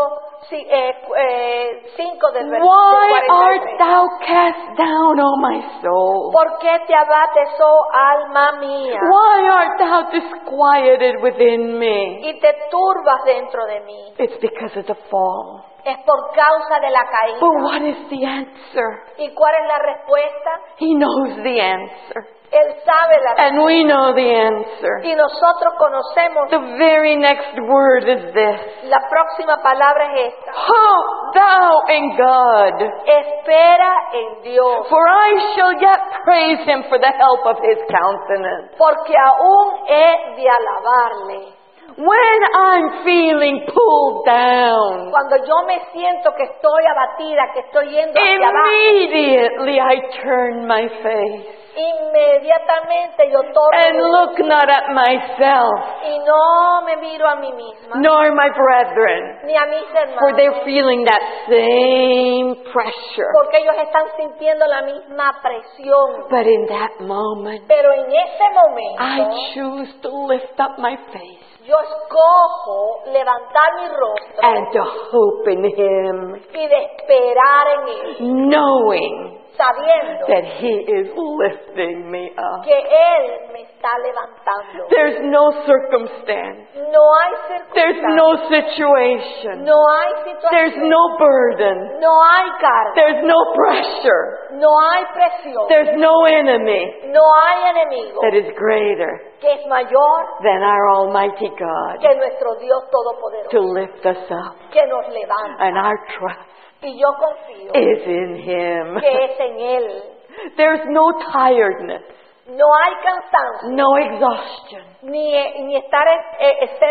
5 del versículo Why art 43. thou cast down, O my soul? ¿Por qué te abates, oh alma mía? Why art thou disquieted within me? Y te turbas dentro de mí. It's because of the fall. Es por causa de la caída. But what is the answer? ¿Y cuál es la respuesta? He knows the answer. Él sabe la respuesta. And we know the answer. Y nosotros conocemos. The very next word is this. La próxima palabra es esta. Hope thou in God, Espera en Dios, for I shall yet praise Him for the help of His countenance. porque aún he de alabarle. When I'm feeling pulled down, Cuando yo me siento que estoy abatida, que estoy yendo hacia abajo, immediately I turn my face inmediatamente yo and torno look not at myself, y no me miro a mí misma, nor my brethren, ni a mis for they're hermanos, feeling that same pressure. porque ellos están sintiendo la misma presión. But in that moment, Pero en ese I momento, choose to lift up my face yo escojo levantar mi rostro and to hope in Him, y de esperar en Él, knowing sabiendo that He is lifting me up. que Él me está levantando. There's no circumstance. No hay There's circunstancia, no situation. no hay There's situación, no burden. no hay carga, There's no pressure. no hay presión, There's no enemy no hay enemigo that is greater que es mayor than our Almighty God que nuestro Dios to Todopoderoso, lift us up. que nos levanta. And our trust Y yo confío is in Him. que es en Él. There's no tiredness, No hay cansancio, no exhaustion. ni estar ser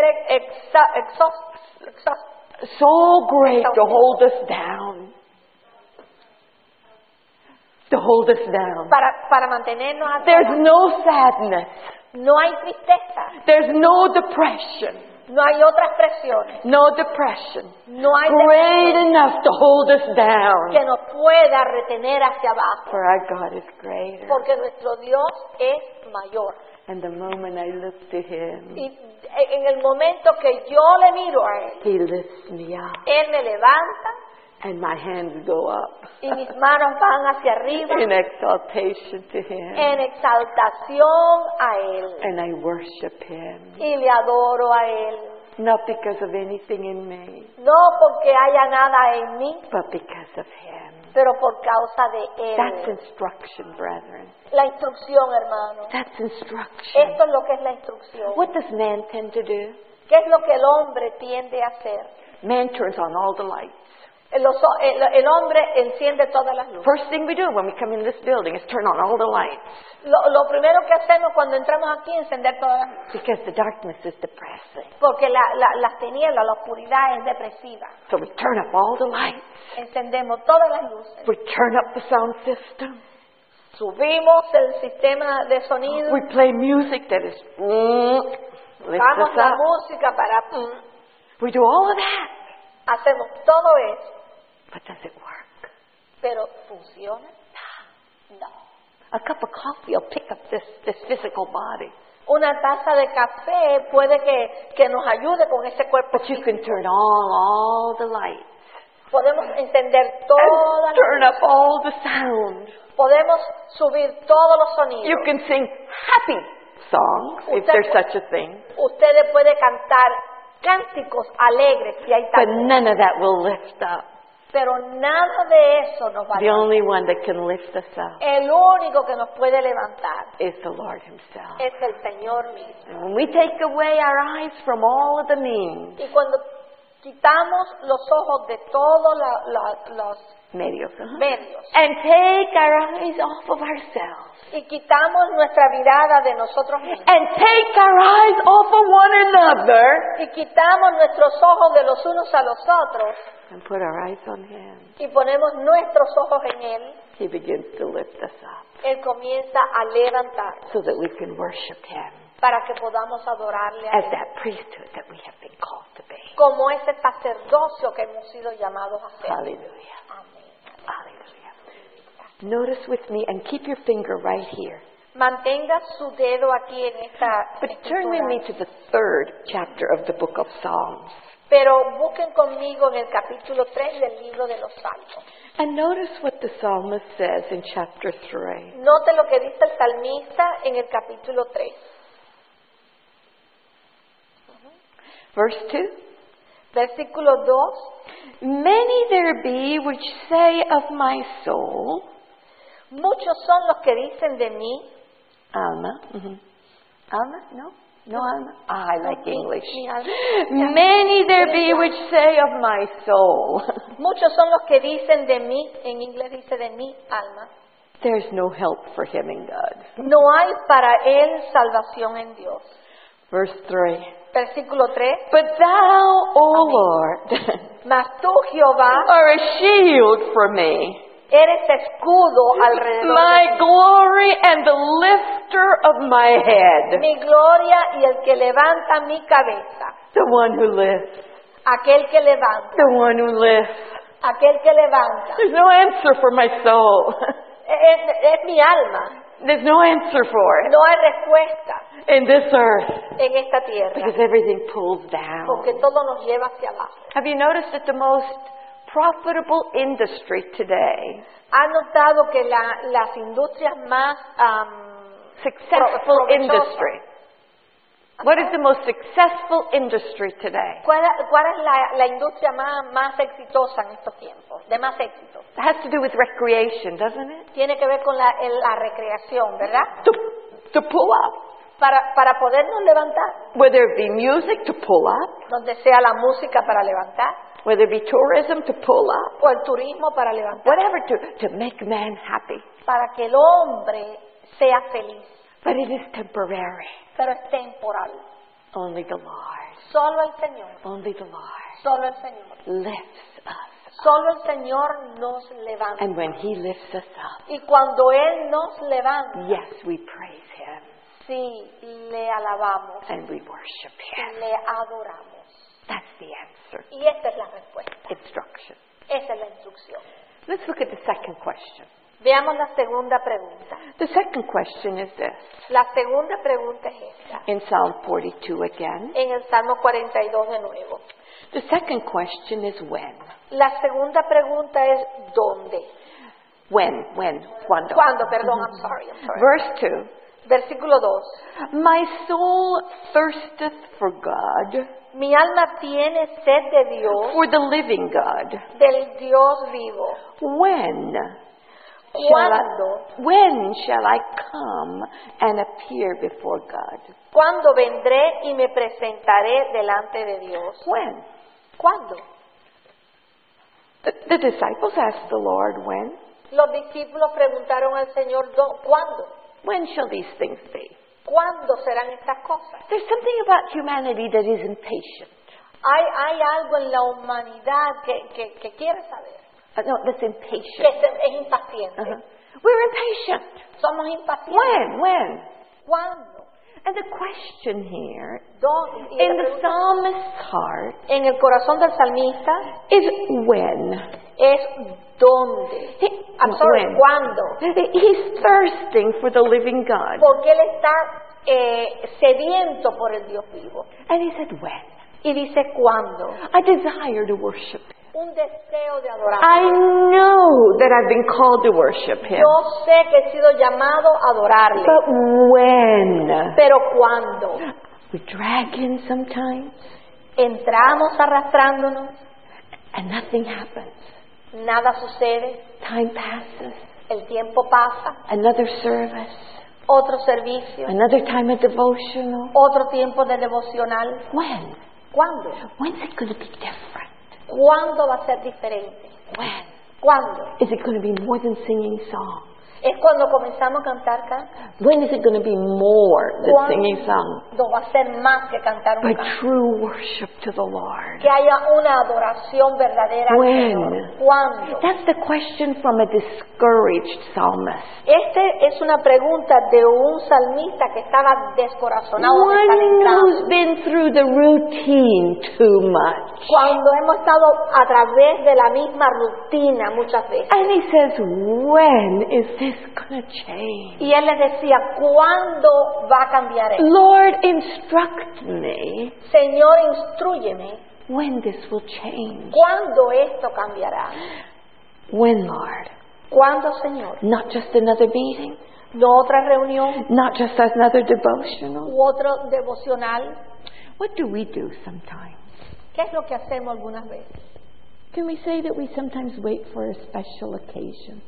exhausto. So great to hold us down. To hold us down. Para mantenernos a There's salvo. no sadness. No hay tristeza, There's no depression. no hay otras presiones, No depression. no hay Great depresión enough to hold us que down. nos pueda retener hacia abajo, For our God is greater. porque nuestro Dios es mayor. And the moment I look to Him, Y en el momento que yo le miro a Él, He lifts me up. Él me levanta And my hands go up y mis manos van hacia arriba in exaltation to Him. en exaltación a Él And I worship Him. y le adoro a Él. Not because of anything in me, No porque haya nada en mí, but because of Him. pero por causa de That's Él. instruction, brethren. La instrucción, hermano. That's instruction. Esto es lo que es la instrucción. What does man tend to do? ¿Qué es lo que el hombre tiende a hacer? Man turns on all the lights. El hombre enciende todas las luces. First thing we do when we come in this building is turn on all the lights. Lo primero que hacemos cuando entramos aquí es encender todas las luces. Because the darkness is depressing. Porque las tinieblas, la oscuridad es depresiva. So we turn up all the lights. Encendemos todas las luces. We turn up the sound system. Subimos el sistema de sonido. We play music that is lifts Damos us la up. música para... We do all of that. Hacemos todo eso. But does it work? Pero ¿funciona? No. A cup of coffee will pick up this physical body. Una taza de café puede que nos ayude con ese cuerpo But you físico. can turn on all the lights. Podemos encender todas And las turn up luces. all the sound. Podemos subir todos los sonidos. You can sing happy songs, if Usted there's pu- such a thing. Ustedes pueden cantar cánticos alegres si hay But tantos. none of that will lift up. Pero nada de eso nos va a The levantar. only one that can lift us up El único que nos puede levantar is the Lord Himself. es el Señor mismo. And when we take away our eyes from all of the means, Y cuando quitamos los ojos de todos los medios, medios and take our eyes off of ourselves, y quitamos nuestra mirada de nosotros mismos and take our eyes off of one another, y quitamos nuestros ojos de los unos a los otros and put our eyes on Him, y ponemos nuestros ojos en Él, He begins to lift us up Él comienza a levantar so that we can worship Him. para que podamos adorarle a as Él, that priesthood that we have been called to be. como ese sacerdocio que hemos sido llamados a ser. Hallelujah. Amén. Hallelujah. Notice with me and keep your finger right here. Mantenga su dedo aquí en esta But turn with me escritura. to the 3rd chapter of the book of Psalms. Pero busquen conmigo en el capítulo 3 del libro de los Salmos. And notice what the psalmist says in chapter 3. Note lo que dice el salmista en el capítulo 3. Verse 2. Versículo 2. Many there be which say of my soul, Muchos son los que dicen de mí. Alma. Alma? No? No alma? Ah, I like English. Mi alma. Many there be which say of my soul, Muchos son los que dicen de mí, en inglés dice de mi alma. there's no help for him in God. No hay para él salvación en Dios. Verse 3. Versículo 3. But thou, O Lord, Mas tú, Jehová, are a shield for me, eres escudo alrededor my de mí. glory and the lifter of my head, Mi gloria y el que levanta mi cabeza. the one who lifts, Aquel que levanta. the one who lifts. Aquel que levanta. There's no answer for my soul. Es mi alma. There's no answer for it No hay respuesta in this earth en esta tierra. because everything pulls down. Porque todo nos lleva hacia abajo. Have you noticed that the most profitable industry today, ¿Ha notado que las industrias más successful provechosas? industry, what is the most successful industry today? ¿Cuál es la industria más exitosa en estos tiempos? De más éxito. It has to do with recreation, doesn't it? Tiene que ver con la recreación, ¿verdad? To pull up. Para podernos levantar. Whether it be music, to pull up. Donde sea la música para levantar. Whether it be tourism, to pull up. O el turismo para levantar. Whatever, to make man happy. Para que el hombre sea feliz. But it is temporary. Pero es temporal. Only the Lord, Solo el Señor. only the Lord Solo el Señor. lifts us. Solo el Señor nos levanta. And when He lifts us up, Y cuando Él nos levanta, yes, we praise Him sí, le alabamos, and we worship Him. le adoramos. That's the answer. Y esta es la respuesta. Instruction. Esa es la instrucción. Let's look at the second question. Veamos la segunda pregunta. The second question is this. La segunda pregunta es esta. In Psalm 42 again. En el Salmo 42 de nuevo. The second question is when. La segunda pregunta es ¿dónde? When? Cuando? ¿Cuándo? Perdón, I'm sorry. Verse 2. Versículo 2. My soul thirsteth for God, Mi alma tiene sed de Dios, for the living God. del Dios vivo. When shall I come and appear before God? ¿Cuándo vendré y me presentaré delante de Dios? When? ¿Cuándo? The disciples asked the Lord when. Los discípulos preguntaron al Señor, ¿cuándo? When shall these things be? ¿Cuándo serán estas cosas? There's something about humanity that is impatient. Hay algo en la humanidad que quiere saber, No, that's que impatient. es impaciente. We're impatient. Somos impacientes. When? ¿Cuándo? And the question here, ¿Dónde? Y in la the pregunta psalmist's heart, en el corazón del salmista is when. es ¿dónde? I'm sorry, When. ¿cuándo? He's thirsting for the living God. Porque él está sediento por el Dios vivo. And he said, when? Y dice ¿cuándo? I desire to worship. Un deseo de adorar. I know that I've been called to worship Him. Yo sé que he sido llamado a adorarle. But when? Pero ¿cuándo? We drag in sometimes Entramos arrastrándonos, and nothing happens. nada sucede, Time passes. el tiempo pasa, Another service. otro servicio, Another time of devotional. otro tiempo de devocional. When? ¿Cuándo? When's it going to be different? ¿Cuándo va a ser diferente? When? ¿Cuándo? Is it going to be more than singing songs? Es cuando comenzamos a cantar cantos. When is it going to be more than singing songs? Cuando va a ser más que cantar un But canto. true worship to the Lord. Que haya una adoración verdadera al When? Señor. ¿Cuándo? That's the question from a discouraged psalmist. Es una pregunta de un salmista que estaba descorazonado, One who's desalentado. been through the routine too much. Cuando hemos estado a través de la misma rutina muchas veces. And he says, when is this going to change? Y él les decía, ¿cuándo va a cambiar esto? Lord, instruct me Señor, instrúyeme, when this will change. ¿cuándo esto cambiará? When, Lord? ¿Cuándo, Señor? Not just another meeting, ¿No otra reunión not just another devotional. u otro devocional? What do we do sometimes? ¿Qué es lo que hacemos algunas veces? Can we say that we sometimes wait for a special occasion?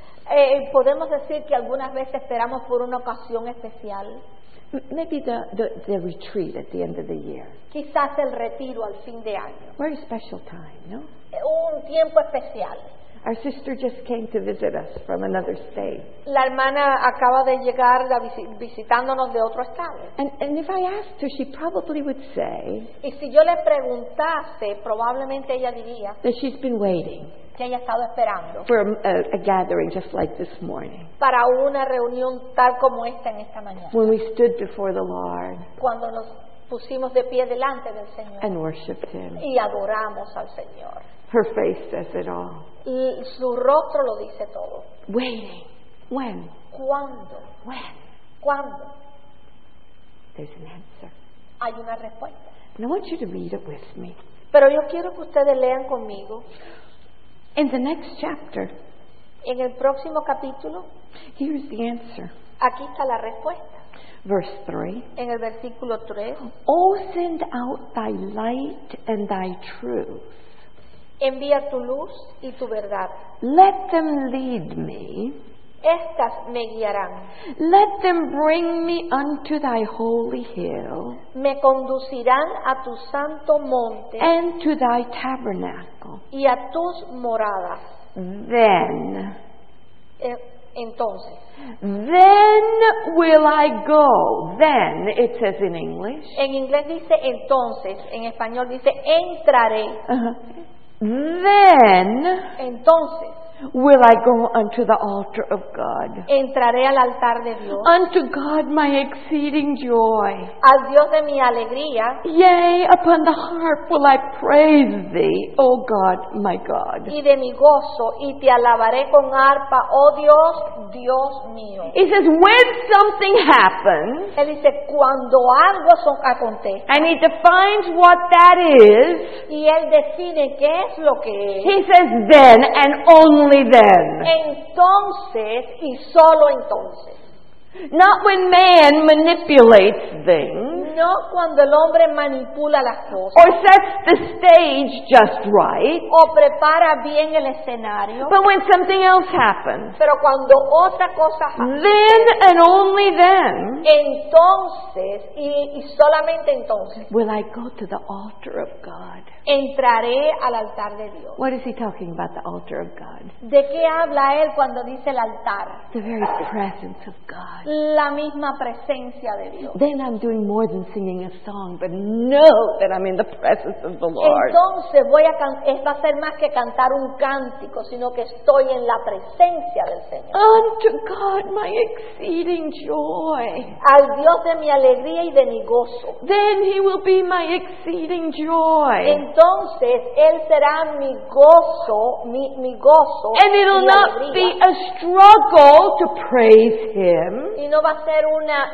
Podemos decir que algunas veces esperamos por una ocasión especial. Maybe the retreat at the end of the year. Quizás el retiro al fin de año. Very special time, no? Un tiempo especial. Our sister just came to visit us from another state. La hermana acaba de llegar visitándonos de otro estado. And if I asked her, she probably would say Y si yo le preguntase, probablemente ella diría that she's been waiting que ella ha estado esperando for a gathering just like this morning, para una reunión tal como esta en esta mañana. when we stood before the Lord Cuando nos pusimos de pie delante del Señor and worshiped Him. y adoramos al Señor. Her face says it all. Y su rostro lo dice todo. Waiting. When? ¿Cuándo? When? ¿Cuándo? There's an answer. Hay una respuesta. And I want you to read it with me. Pero yo quiero que ustedes lean conmigo In the next chapter, en el próximo capítulo. here's the answer. Aquí está la respuesta. Verse 3. En el versículo 3. Oh, send out thy light and thy truth. Envía tu luz y tu verdad. Let them lead me. Estas me guiarán. Let them bring me unto thy holy hill Me conducirán a tu santo monte and to thy tabernacle. y a tus moradas. Then Entonces, will I go. Then, it says in English. en inglés dice entonces, en español dice entraré. Then Entonces, will I go unto the altar of God. entraré al altar de Dios, Unto God my exceeding joy. al Dios de mi alegría, Yea, upon the harp will I praise thee, O God, my God. y de mi gozo, y te alabaré con arpa, oh Dios, Dios mío. He says, when something happens, Él dice, cuando algo acontece, and he defines what that is, y Él define qué es lo que es, he says, then and only then. entonces y solo entonces. Not when man manipulates things, No cuando el hombre manipula las cosas, or sets the stage just right, o prepara bien el escenario, but when something else happens, pero cuando otra cosa then and only then entonces y solamente entonces will I go to the altar of God. entraré al altar de Dios. What is he talking about, the altar of God? ¿De qué habla él cuando dice el altar? The very presence of God. La misma presencia de Dios. Then I'm doing more than singing a song, but know that I'm in the presence of the Lord. Entonces va a ser más que cantar un cántico, sino que estoy en la presencia del Señor. Unto God my exceeding joy. Al Dios de mi alegría y de mi gozo. Then he will be my exceeding joy. Entonces Él será mi gozo, mi gozo And it'll mi not be alegría. a struggle to praise him. Y no va a ser una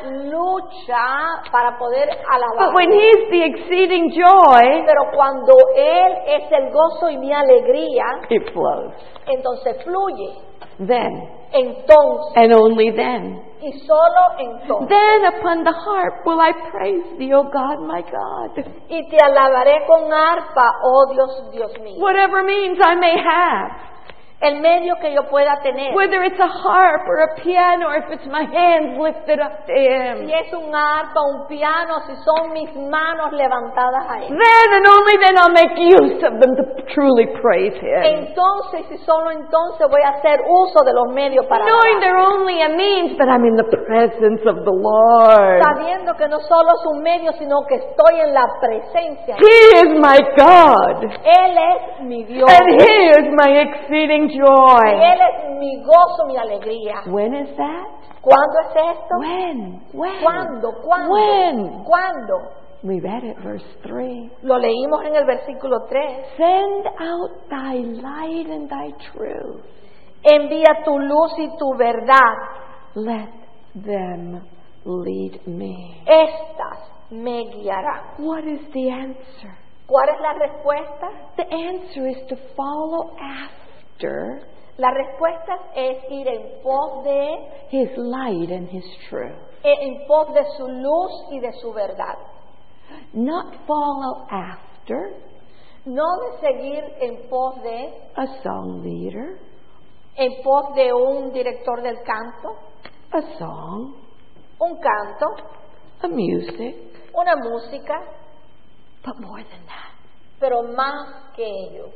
lucha para poder alabar. But when he's the exceeding joy, Pero cuando Él es el gozo y mi alegría, it flows. entonces fluye. Then Entonces, and only then. y solo entonces. Then upon the harp will I praise thee, O God, my God. Y te alabaré con arpa, oh Dios, Dios mío. Whatever means I may have. el medio que yo pueda tener. Whether it's a harp or a piano or if it's my hands lifted up to Him. Si es un arpa, un piano, si son mis manos levantadas a Él. Then and only then I'll make use of them to truly praise Him. Entonces y solo entonces voy a hacer uso de los medios para Knowing alabar. they're only a means, but I'm in the presence of the Lord. Sabiendo que no solo es un medio, sino que estoy en la presencia. He is my God. Él es mi Dios. And He is my exceeding Y joy. Él es mi gozo, mi alegría. When is that? ¿Cuándo es esto? When? ¿Cuándo? ¿Cuándo? When? ¿Cuándo? We read it, verse 3. Lo leímos en el versículo 3. Send out thy light and thy truth. Envía tu luz y tu verdad. Let them lead me. Estas me guiarán. What is the answer? ¿Cuál es la respuesta? The answer is to follow after La respuesta es ir en pos de, His light and His truth. en pos de su luz y de su verdad. Not follow after No de seguir en pos de, a song leader, en pos de un director del canto, a song, un canto, a music, una música, but more than that. pero más que ello.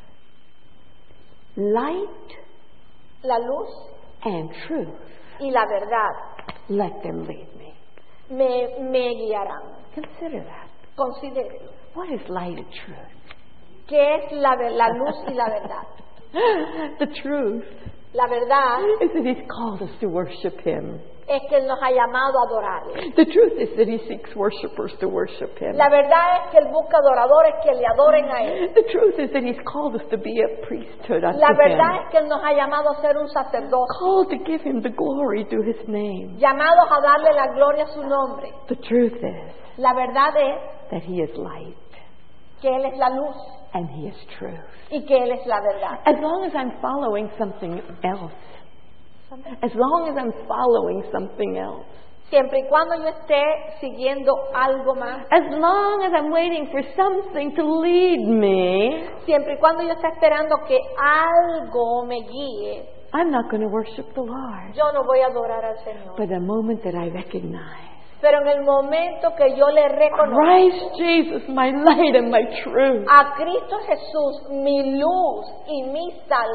Light La luz and truth. y la verdad Let them lead me. me guiarán. Consider that. Considérelo. What is light and truth? ¿Qué es la luz y la verdad? The truth La verdad is that He's called us to worship Him. es que Él nos ha llamado a adorarle. The truth is that He seeks worshipers to worship Him. La verdad es que Él busca adoradores que le adoren a Él. The truth is that He's called us to be a priesthood unto La verdad Him. es que Él nos ha llamado a ser un sacerdote, Called to give Him the glory to His name. llamados a darle la gloria a su nombre. The truth is La verdad es that He is light que Él es la luz and He is truth. y que Él es la verdad. As long as I'm following something else, as long as I'm following something else, Siempre y cuando yo esté siguiendo algo más, as long as I'm waiting for something to lead me, siempre y cuando yo esté esperando que algo me guíe, I'm not going to worship the Lord. yo no voy a adorar al Señor. But the moment that I recognize Pero en el momento que yo le reconozco Christ Jesus, my light and my truth, a Cristo Jesús, mi luz y mi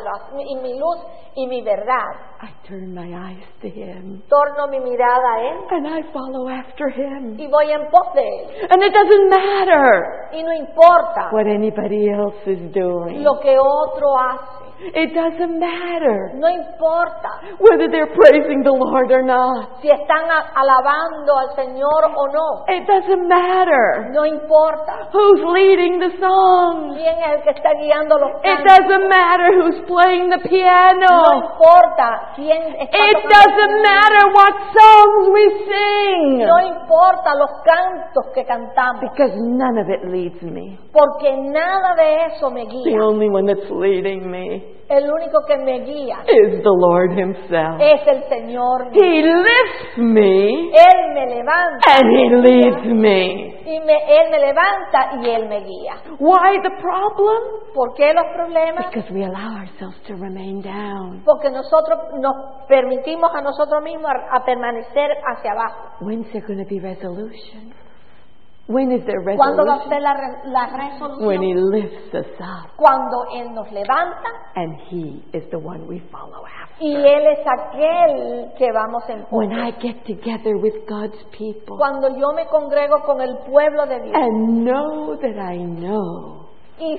mi luz y mi verdad, I turn my eyes to Him torno mi mirada a Él and I follow after Him. y voy en pos de Él. And it doesn't matter Y no importa what anybody else is doing. lo que otro hace, It doesn't matter no importa whether they're praising the Lord or not. si están alabando al Señor o no, It doesn't matter no importa who's leading the songs. quién es el que está guiando los It cantos, doesn't matter who's playing the no piano. importa quién está It tocando, doesn't matter what songs we sing. no importa los cantos que cantamos, Because none of it leads me. porque nada de eso me The guía. only one that's leading me El único que me guía is the Lord Himself. es el Señor. He lifts me Él me levanta and He leads me. y Él me levanta y Él me guía. Why the problem? ¿Por qué los problemas? Because we allow ourselves to remain down. Porque nosotros nos permitimos a nosotros mismos a permanecer hacia abajo. When's there going to be resolution? When is there ¿Cuándo va a resolution? ser la When He resolución? lifts us up Cuando Él nos levanta and He is the one we follow after. y Él es aquel que vamos en pos When de. I get together with God's people Cuando yo me congrego con el pueblo de Dios and know that I know y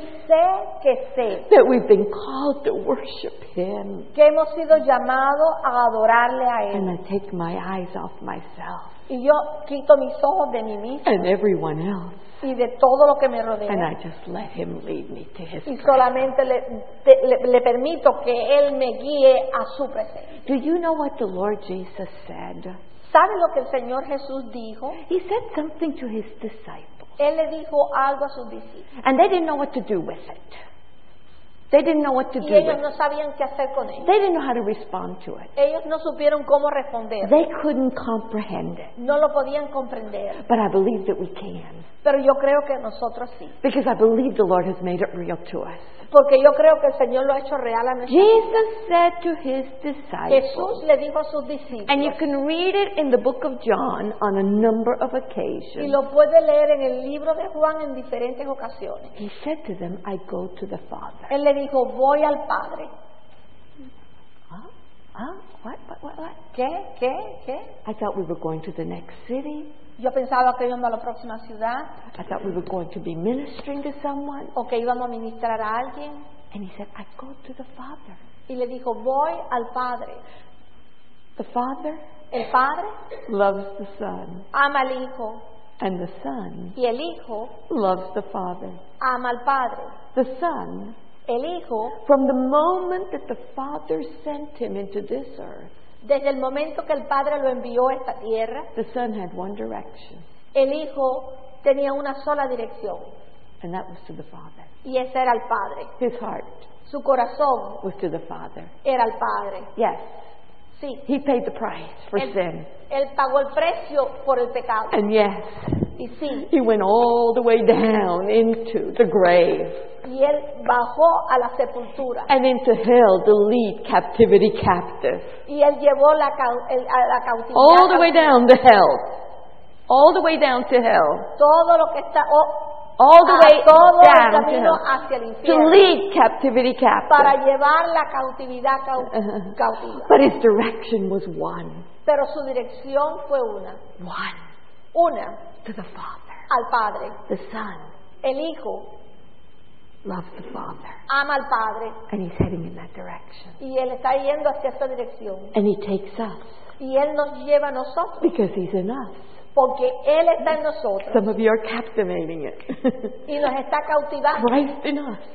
sé that we've been called to worship Him, que hemos sido llamados a adorarle a Él. and I take my eyes off myself Y yo quito mis ojos de mí mismo and everyone else, y de todo lo que me and rodea. I just let Him lead me to His Y presence. solamente le permito que Él me guíe a su presencia. Do you know what the Lord Jesus said? ¿Sabe lo que el Señor Jesús dijo? He said something to His disciples, Él le dijo algo a sus discípulos and they didn't know what to do with it. They didn't know what to y do ellos with no it. sabían qué hacer con ellos. They didn't know how to respond to it. Ellos no supieron cómo responder, They couldn't comprehend it. no lo podían comprender, But I believe that we can. pero yo creo que nosotros sí, Because I believe the Lord has made it real to us. porque yo creo que el Señor lo ha hecho real a nuestra vida. Jesus said to his disciples, Jesús le dijo a sus discípulos, and you can read it in the book of John on a number of y occasions. lo puede leer en el libro de Juan en diferentes ocasiones. He said to them, I go to the Father. Él le dijo, voy al Padre. What? ¿Qué? I thought we were going to the next city. Yo pensaba que íbamos a la próxima ciudad, I thought we were going to be ministering to someone. o que íbamos a ministrar a alguien. And he said, I go to the Father. Y le dijo, voy al Padre. The Father El Padre loves the Son, ama al Hijo, and the Son y el Hijo loves the Father. ama al Padre. The Son, El Hijo, from the moment that the Father sent him into this earth, desde el momento que el Padre lo envió a esta tierra, the Son had one direction, el Hijo tenía una sola dirección, and that was to the Father. y ese era el Padre. His heart Su corazón was to the Father. era el Padre. Yes, Sí, he paid the price for él, sin. él pagó el precio por el pecado. And yes, Y sí, he went all the way down into the grave y él bajó a la sepultura. and into hell to lead captivity captive. Y él llevó a la cautividad. All the way down to hell. All the way down to hell. Todo lo que está, All the way todo el down to camino hell. hacia el To infierno. lead captivity Para captive. llevar la cautividad cautiva. But his direction was one. Pero su dirección fue una. One. Una, To the Father. al Padre. The Son El Hijo loves the Father. ama al Padre. And he's heading in that direction. Y Él está yendo hacia esa dirección. And he takes us. Y Él nos lleva a nosotros. Because he's in us. Porque Él está en nosotros. Some of you are captivating it. Y nos está cautivando. Christ in us.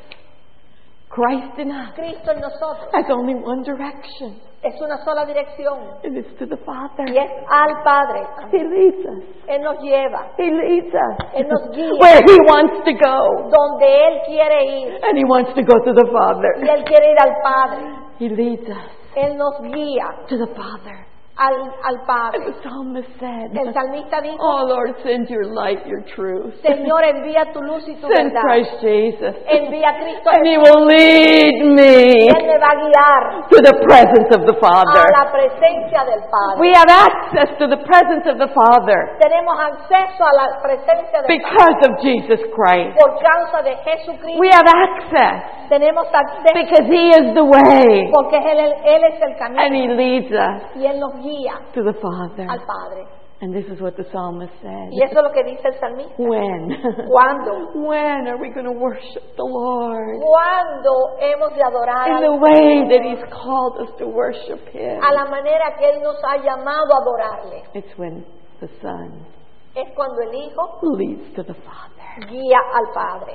Christ in us Cristo en nosotros. has only one direction. Es una sola dirección. And it's to the Father. Y es al Padre. He leads us. Él nos lleva. He leads us Él nos guía. where he wants to go. Donde Él quiere ir. And he wants to go to the Y Father. Él quiere ir al Padre. He leads us Él nos guía to the Father. al And Padre. the psalmist said, El salmista dijo, Oh Lord, send your light, your truth. Señor, envía tu luz y tu Send verdad. Christ Jesus. Envía a Cristo And he Jesús. will lead me Y Él me va a guiar to the presence of the Father. a la presencia del Padre. We have access to the presence of the Father Tenemos acceso a la presencia del Padre because of Jesus Christ. por causa de Jesucristo. We have access Tenemos acceso because he is the way. porque Él es el And camino he leads us y Él nos guía to the Father. al Padre. And this is what the psalmist said. Y eso es lo que dice el salmista. When? ¿Cuándo? When are we going to worship the Lord? ¿Cuándo hemos de adorar In the way that he's called us to worship him. a la manera que Él nos ha llamado a adorarle? It's when the Son Es cuando el Hijo leads to the Father. guía al Padre.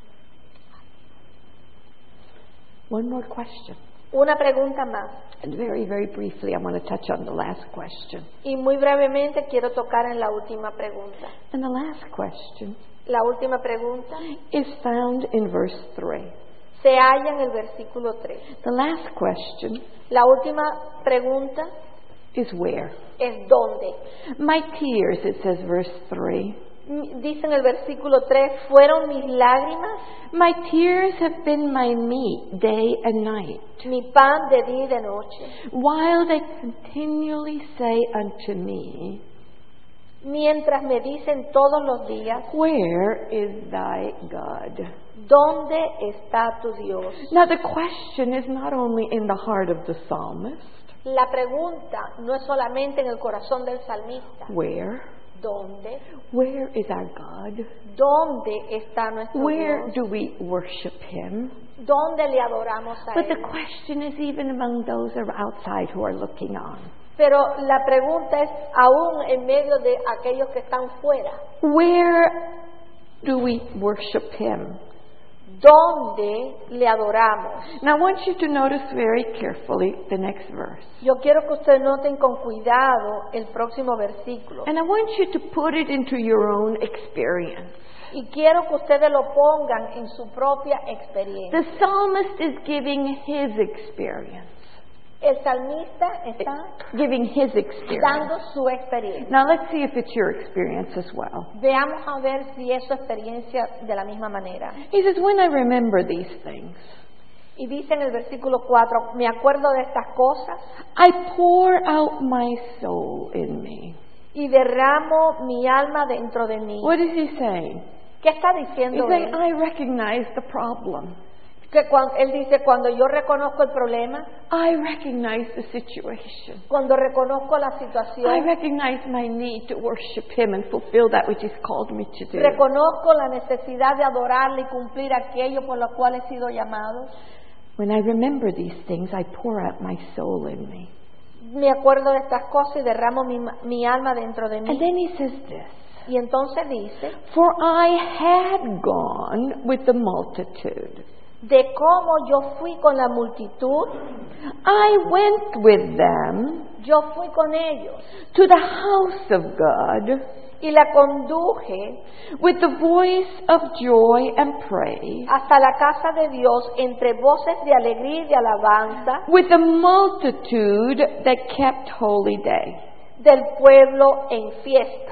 One more question. Una pregunta más. And very, very briefly, I want to touch on the last question. Y muy brevemente quiero tocar en la última pregunta. And the last question La última pregunta is found in verse 3. se halla en el versículo 3. The last question La última pregunta is where? es ¿dónde? My tears, it says, verse 3. Dice en el versículo 3, fueron mis lágrimas, My tears have been my meat day and night, mi pan de día y de noche, while they continually say unto me, mientras me dicen todos los días, Where is thy God? ¿dónde está tu Dios? Now the question is not only in the heart of the psalmist, La pregunta no es solamente en el corazón del salmista, where? ¿dónde? Where is our God? ¿Dónde está nuestro Where Dios? do we worship him? ¿Dónde le adoramos a But the Él? question is even among those who are outside who are looking on. Pero la pregunta es aún en medio de aquellos que están fuera. Where do we worship him? donde le adoramos. Now I want you to notice very carefully the next verse. Yo quiero que ustedes noten con cuidado el próximo versículo. And I want you to put it into your own experience. Y quiero que ustedes lo pongan en su propia experiencia. The psalmist is giving his experience. El salmista está Giving his experience. dando su experiencia. Now let's see if it's your experience as well. Veamos a ver si es su experiencia de la misma manera. He says, when I remember these things, Y dice en el versículo 4, me acuerdo de estas cosas I pour out my soul in me. y derramo mi alma dentro de mí. What is he saying? ¿Qué está He's diciendo saying, él? I recognize the problem. Que él dice, cuando yo reconozco el problema, I recognize the situation. cuando reconozco la I situación, recognize my need to worship Him and fulfill that which He's called me to do. reconozco la necesidad de adorarle y cumplir aquello por lo cual he sido llamado. When I remember these things, I pour out my soul in me. Me acuerdo de estas cosas y derramo mi alma dentro de And mí. then He says this, Y entonces dice, for I had gone with the multitude. de cómo yo fui con la multitud, I went with them yo fui con ellos to the house of God y la conduje with the voice of joy and praise, hasta la casa de Dios entre voces de alegría y de alabanza with the multitude that kept holy day. del pueblo en fiesta.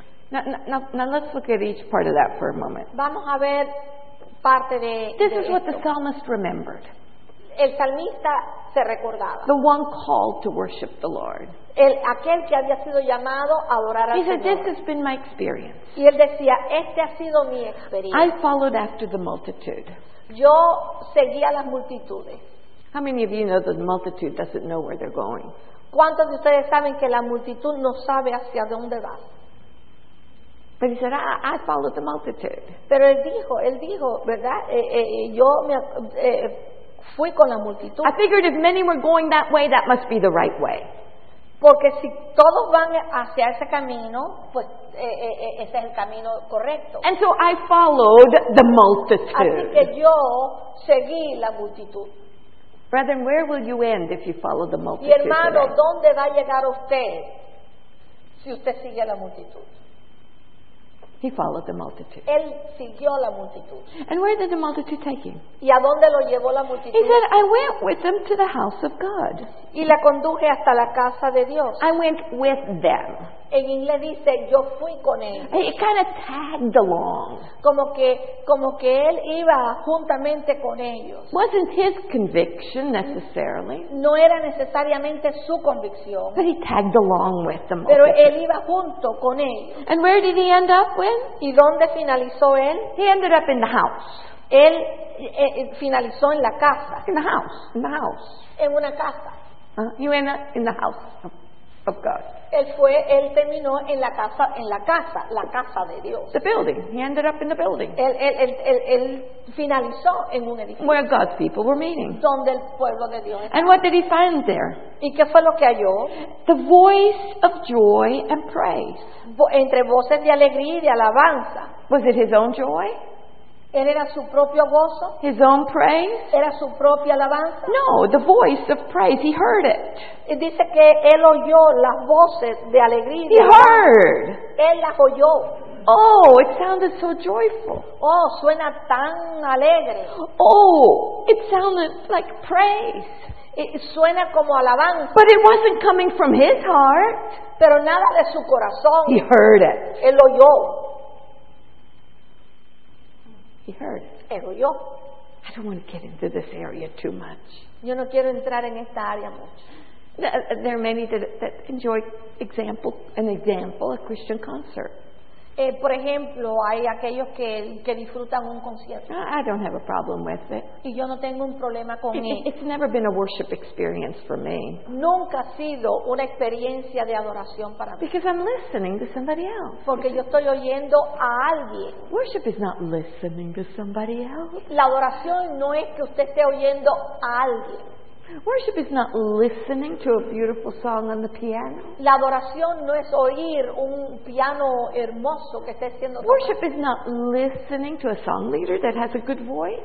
Now let's look at each part of that for a moment. Vamos a ver parte de This is what the esto. psalmist remembered. El salmista se recordaba, The one called to worship the Lord. aquel que había sido llamado a adorar He al said, this Señor. has been my experience. Y él decía, este ha sido mi experiencia. I followed after the multitude. Yo seguía las multitudes. How many of you know that the multitude doesn't know where they're going? ¿Cuántos de ustedes saben que la multitud no sabe hacia dónde va? But he said, I followed the multitude. Pero él dijo, ¿verdad? Yo fui con la multitud. I figured if many were going that way, that must be the right way. Porque si todos van hacia ese camino, pues ese es el camino correcto. And so I followed the Así multitude. que yo seguí la multitud. Brethren, where will you end if you follow the Y multitude hermano, today? ¿dónde va a llegar usted si usted sigue a la multitud? He followed the multitude. Él siguió la multitud. And where did the multitude take him? ¿Y a dónde lo llevó la multitud? He said, I went with them to the house of God. Y la conduje hasta la casa de Dios. I went with them. En inglés dice, yo fui con él. He kind of tagged along. Como que él iba juntamente con ellos. Wasn't his conviction necessarily, No era necesariamente su convicción, but he tagged along with them. pero él iba junto con ellos. And where did he end up with? ¿Y dónde finalizó él? He ended up in the house. Él finalizó en la casa, In the house. In the house. en una casa. You end up in the house of God. Él terminó en la casa de Dios. The building. He ended up in the building Él finalizó en un edificio where God's people were meeting. donde el pueblo de Dios estaba. And what did he find there? ¿Y qué fue lo que halló? The voice of joy and praise. Entre voces de alegría y de alabanza. Was it his own joy? Él era su propio gozo, His own praise? era su propia alabanza. No, the voice of praise. He heard it. Y dice que él oyó las voces de alegría y de He alabanza. heard. Él las oyó. Oh, it sounded so joyful. Oh, suena tan alegre. Oh, it sounded like praise. Y suena como alabanza, But it wasn't coming from his heart. pero nada de su corazón. He heard it. Él oyó. He heard it. Él oyó. I don't want to get into this area too much. Yo no quiero entrar en esta área mucho. There are many that enjoy an example, a Christian concert. Por ejemplo, hay aquellos que disfrutan un concierto. I don't have a problem with it. Y yo no tengo un problema con él. It's never been a worship experience for me Nunca ha sido una experiencia de adoración para mí. because I'm listening to somebody else. Porque yo estoy oyendo a alguien. Worship is not listening to somebody else. La adoración no es que usted esté oyendo a alguien. Worship is not listening to a beautiful song on the piano. La adoración no es oír un piano hermoso que esté siendo tocado. Worship is not listening to a song leader that has a good voice.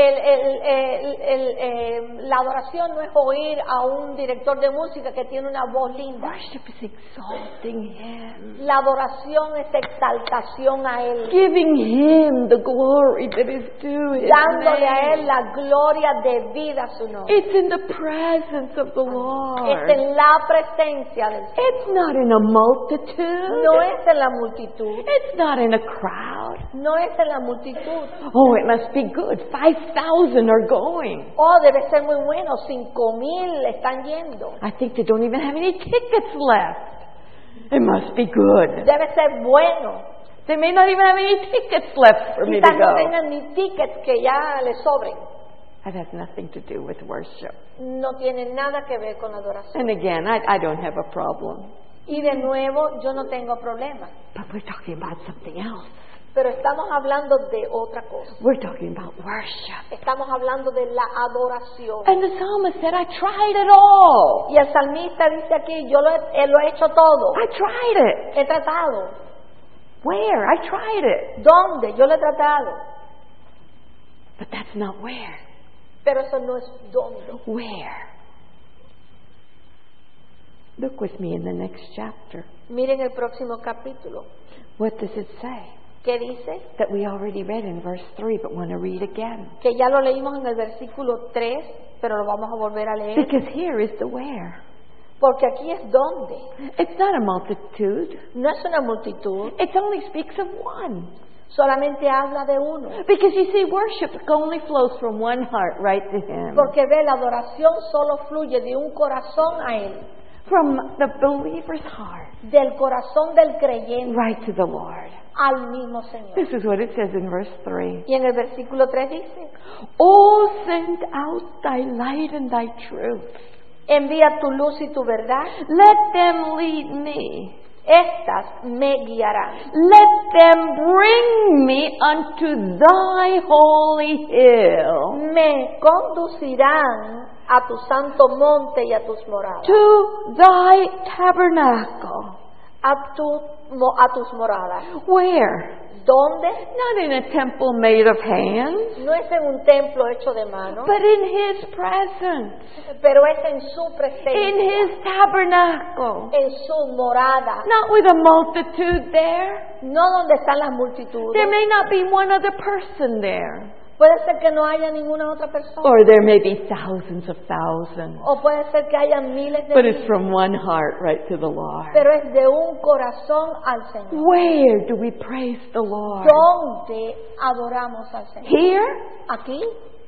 La adoración no es oír a un director de música que tiene una voz linda. Worship is exalting Him. La adoración es exaltación a Él. Giving Him the glory that is due His Dándole a Él name. la gloria debida a su nombre. It's in the presence of the Es Lord. en la presencia del Señor. It's not in a multitude. No es en la multitud. It's not in a crowd. No es en la multitud. Oh, it must be good. 5,000 are going. Oh, debe ser muy bueno. 5,000 están yendo. I think they don't even have any tickets left. It must be good. Debe ser bueno. They may not even have any tickets left for me to Quizás no go. tengan ni tickets que ya les sobren. That has nothing to do with worship. No tiene nada que ver con la adoración. And again, I don't have a problem. Y de nuevo, yo no tengo problema. But we're talking about something else. Pero estamos hablando de otra cosa. We're talking about worship. Estamos hablando de la adoración. And the psalmist said, I tried it all. Y el salmista dice aquí, yo lo he hecho todo. I tried it. He tratado. Where? I tried it. ¿Dónde? Yo lo he tratado. But that's not where. Pero eso no es dónde. Where? Look with me in the next chapter. Miren el próximo capítulo. What does it say? ¿Qué dice? That we already read in verse 3, but want to read again. Que ya lo leímos en el versículo 3, pero lo vamos a volver a leer. Because here is the where. Porque aquí es dónde. It's not a multitude. No es una multitud. It only speaks of one. Solamente habla de uno. Because you see, worship only flows from one heart right to Him. Porque ve, la adoración solo fluye de un corazón a Él. From the believer's heart Del corazón del creyente right to the Lord. al mismo Señor. This is what it says in verse 3. Y en el versículo 3 dice, Oh, send out thy light and thy truth. envía tu luz y tu verdad, Let them lead me. estas me guiarán. Let them bring me unto thy holy hill, Me conducirán a tu santo monte y a tus moradas. to thy tabernacle. A tus moradas. Where? ¿Dónde? Not in a temple made of hands, No es en un templo hecho de mano, but in His presence, pero es en su in presencia, His tabernacle. en su morada. Not with a multitude there. No donde están las multitudes. There may not be one other person there. Puede ser que no haya ninguna otra persona. Or there may be thousands of thousands. O puede ser que haya miles de But it's miles. from one heart right to the Lord. Pero es de un corazón al Señor. Where do we praise the Lord? ¿Dónde adoramos al Señor? Here? ¿Aquí?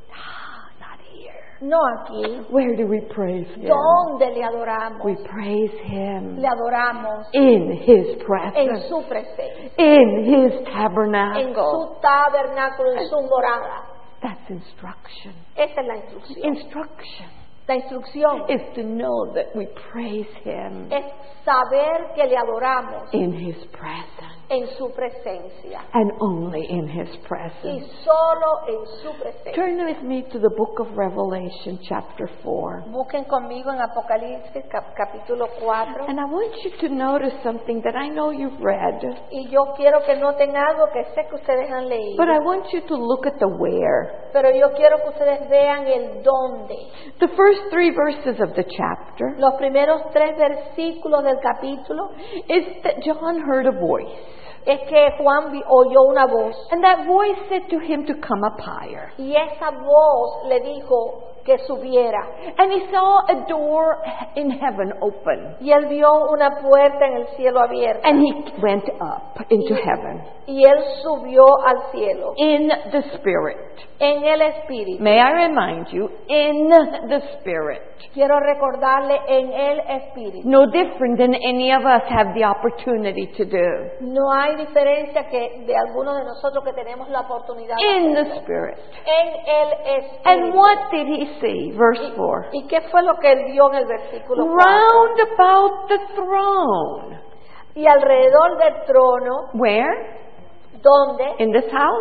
Ah, not here. No aquí. Where do we praise Him? ¿Dónde le adoramos? We praise Him Le adoramos in His en presence, su presencia, in His en tabernacle. su tabernáculo, en su morada. That's instruction. Esa es la instrucción. Instruction La instrucción is to know that we praise Him es saber que le adoramos in His presence en su presencia and only in His y presence. solo en su presencia. Turn with me to the book of Revelation, chapter 4. Busquen conmigo en Apocalipsis capítulo 4 And I want you to notice something that I know you've read, y yo quiero que noten algo que sé que ustedes han leído, but I want you to look at the where. pero yo quiero que ustedes vean el dónde. The first 3 verses of the chapter Los primeros 3 versículos del capítulo is that John heard a voice. es que Juan oyó una voz And that voice said to him to come up higher. y esa voz le dijo que subiera And he saw a door in heaven open. y él vio una puerta en el cielo abierta And he went up into heaven y él subió al cielo in the Spirit. en el Espíritu. May I remind you, in the Spirit. Quiero recordarle en el Espíritu. No different than any of us have the opportunity to do. No hay diferencia que de algunos de nosotros que tenemos la oportunidad de In the hacerlo. Spirit. En el And Espíritu. what did he see? Verse 4. ¿Y qué fue lo que él vio en el versículo 4? Round about the throne. Y alrededor del trono, Where? ¿dónde? In this house?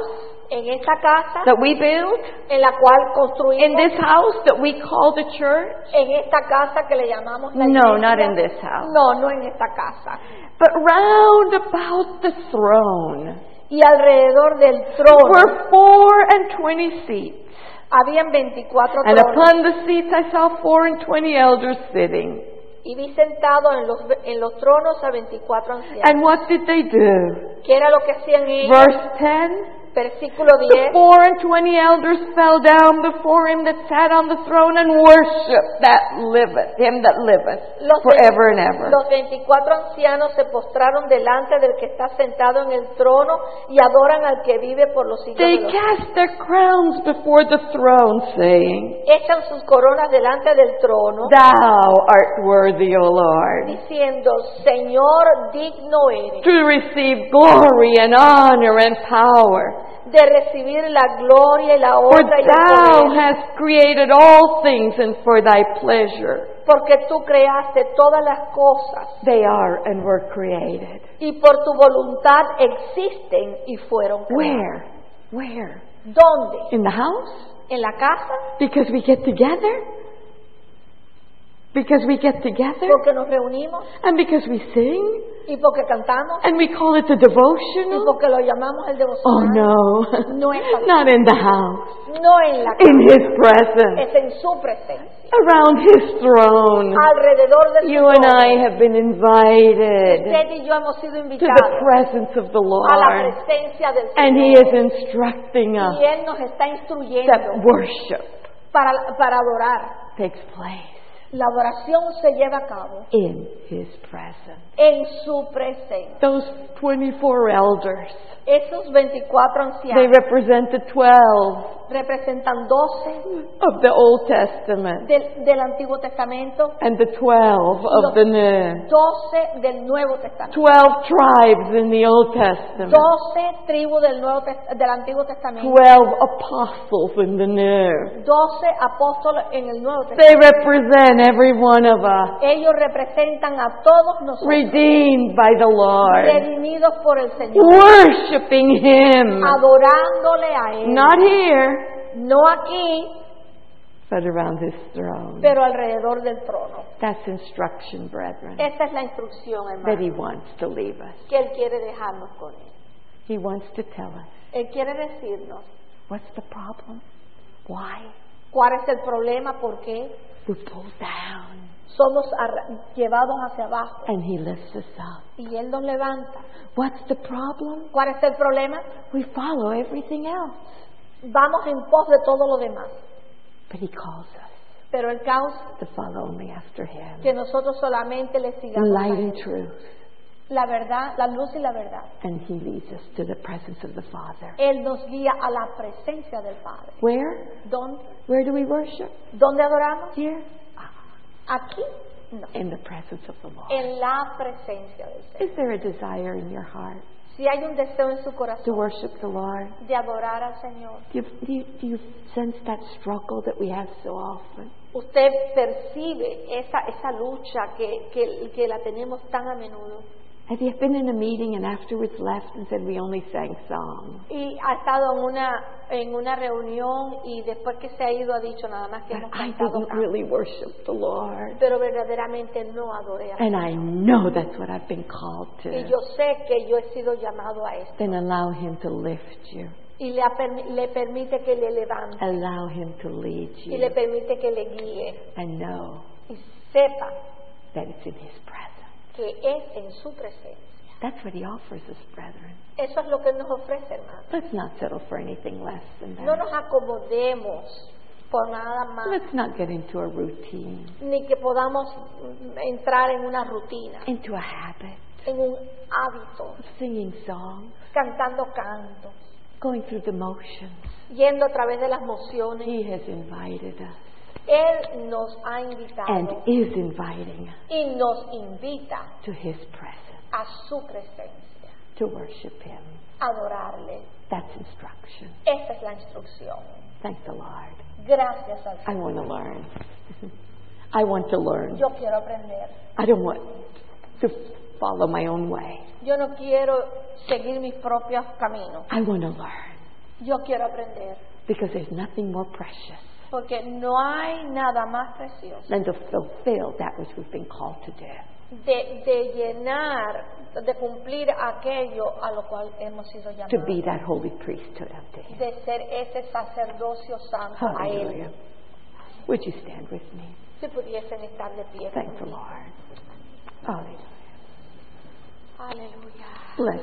En esta casa that we build, en la cual in construimos, this house that we call the church. en esta casa que le llamamos la No, iglesia. not in this house. No en esta casa. But round about the throne Y alrededor del trono were 24 seats. habían 24 And tronos. upon the seats I saw 24 elders sitting. Y vi sentado en los tronos a 24 ancianos. And what did they do? ¿Qué era lo que hacían ellos? Verse 10. Versículo The 10. 24 elders fell down before him that sat on the throne and worshipped him that liveth forever and ever. Los 24 ancianos se postraron delante del que está sentado en el trono y adoran al que vive por los siglos They de los cast their crowns before the throne, saying, echan sus coronas delante del trono, Thou art worthy, O Lord, diciendo, Señor, digno eres to receive glory and honor and power. de recibir la gloria y la For honra y el thou poder, hast created all things, and for thy pleasure porque tú creaste todas las cosas they are and were created. y por tu voluntad existen y fueron creadas. Where? ¿Dónde? In the house? ¿En la casa? Because we get together? Because we get together? Porque nos reunimos And because we sing? y porque cantamos And we call it the y devotional? porque lo llamamos el Oh devocional. no, No es así. not in the house. No en la In casa, His presence, es en su presencia, around His throne. alrededor de su You and trono. I have been invited Usted y yo hemos sido to the invitados presence of the a la Lord. presencia del And He Señor. is instructing us Y Él nos está that instruyendo worship para adorar. takes place La adoración se lleva a cabo in His presence. en su presencia. Those 24 elders, Esos 24 they ancianos represent the 12 representan 12 of the Old Testament del Antiguo Testamento, and the 12 of the New. 12 del Nuevo Testamento. 12 tribes in the Old Testament. 12 tribus del Antiguo Testamento. 12 apostles in the New. 12 apóstoles en el Nuevo They Testamento. represent every one of us, Ellos representan a todos nosotros, redeemed by the Lord, redimidos por el Señor, worshiping Him, adorándole a Él. not here, No aquí, but around His throne. pero alrededor del trono. That's instruction, brethren, Esa es la instrucción, that He hermano, wants to leave us. que Él quiere dejarnos con Él. He wants to tell us, Él quiere decirnos what's the problem? Why? cuál es el problema, por qué We're pulled down, somos llevados hacia abajo and He lifts us up. y Él nos levanta. What's the problem? ¿Cuál es el problema? We follow everything else. Vamos en pos de todo lo demás, But He calls us pero Él causa to follow only after Him. que nosotros solamente le sigamos a Light and Él. truth. La verdad, la luz y la verdad. And He leads us to the presence of the Father. Él nos guía a la presencia del Padre. Where? ¿Dónde? Where do we worship? ¿Dónde adoramos? Here. Aquí, no. In the presence of the Lord. En la presencia del Señor. Is there a desire in your heart Si hay un deseo en su to corazón worship the Lord? de adorar al Señor, Do you sense that struggle that we have so often? usted percibe esa lucha que la tenemos tan a menudo. Have you been in a meeting and afterwards left and said we only sang songs? Y ha estado en una reunión y después que se ha ido ha dicho nada más que But hemos I cantado didn't cantos, really worship the Lord. pero verdaderamente no adoré a Dios. And I know that's what I've been called Y to. yo sé que yo he sido llamado a esto. Then allow Him to lift you. Y le permite que le levante Allow Him to lead y le you. permite que le guíe And know y sepa that it's in His presence. que es en su presencia. That's what He offers us, brethren. Eso es lo que Él nos ofrece, hermano. Let's not settle for anything less than No that. nos acomodemos por nada más, Let's not get into a routine, ni que podamos entrar en una rutina, into a habit en un hábito, of singing songs, cantando cantos, going through the motions. yendo a través de las mociones. He has invited us Él nos ha invitado and is inviting us y nos invita to His presence a su presencia, to worship Him. a adorarle. That's instruction. Esa es la instrucción. Thank the Lord. Gracias al I Señor. want to learn. I want to learn. Yo quiero aprender. I don't want to follow my own way. Yo no quiero seguir mis propios caminos. I want to learn. Yo quiero aprender. Because there's nothing more precious Porque no hay nada más precioso than to fulfill that which we've been called to do. de llenar, de cumplir aquello a lo cual hemos sido To llamados. be that holy priesthood unto Him. De ser ese sacerdocio santo a Él. Hallelujah. Would you stand with me? Si pudiesen estar de pie. Thank the conmigo. Lord. Hallelujah. Aleluya. Bless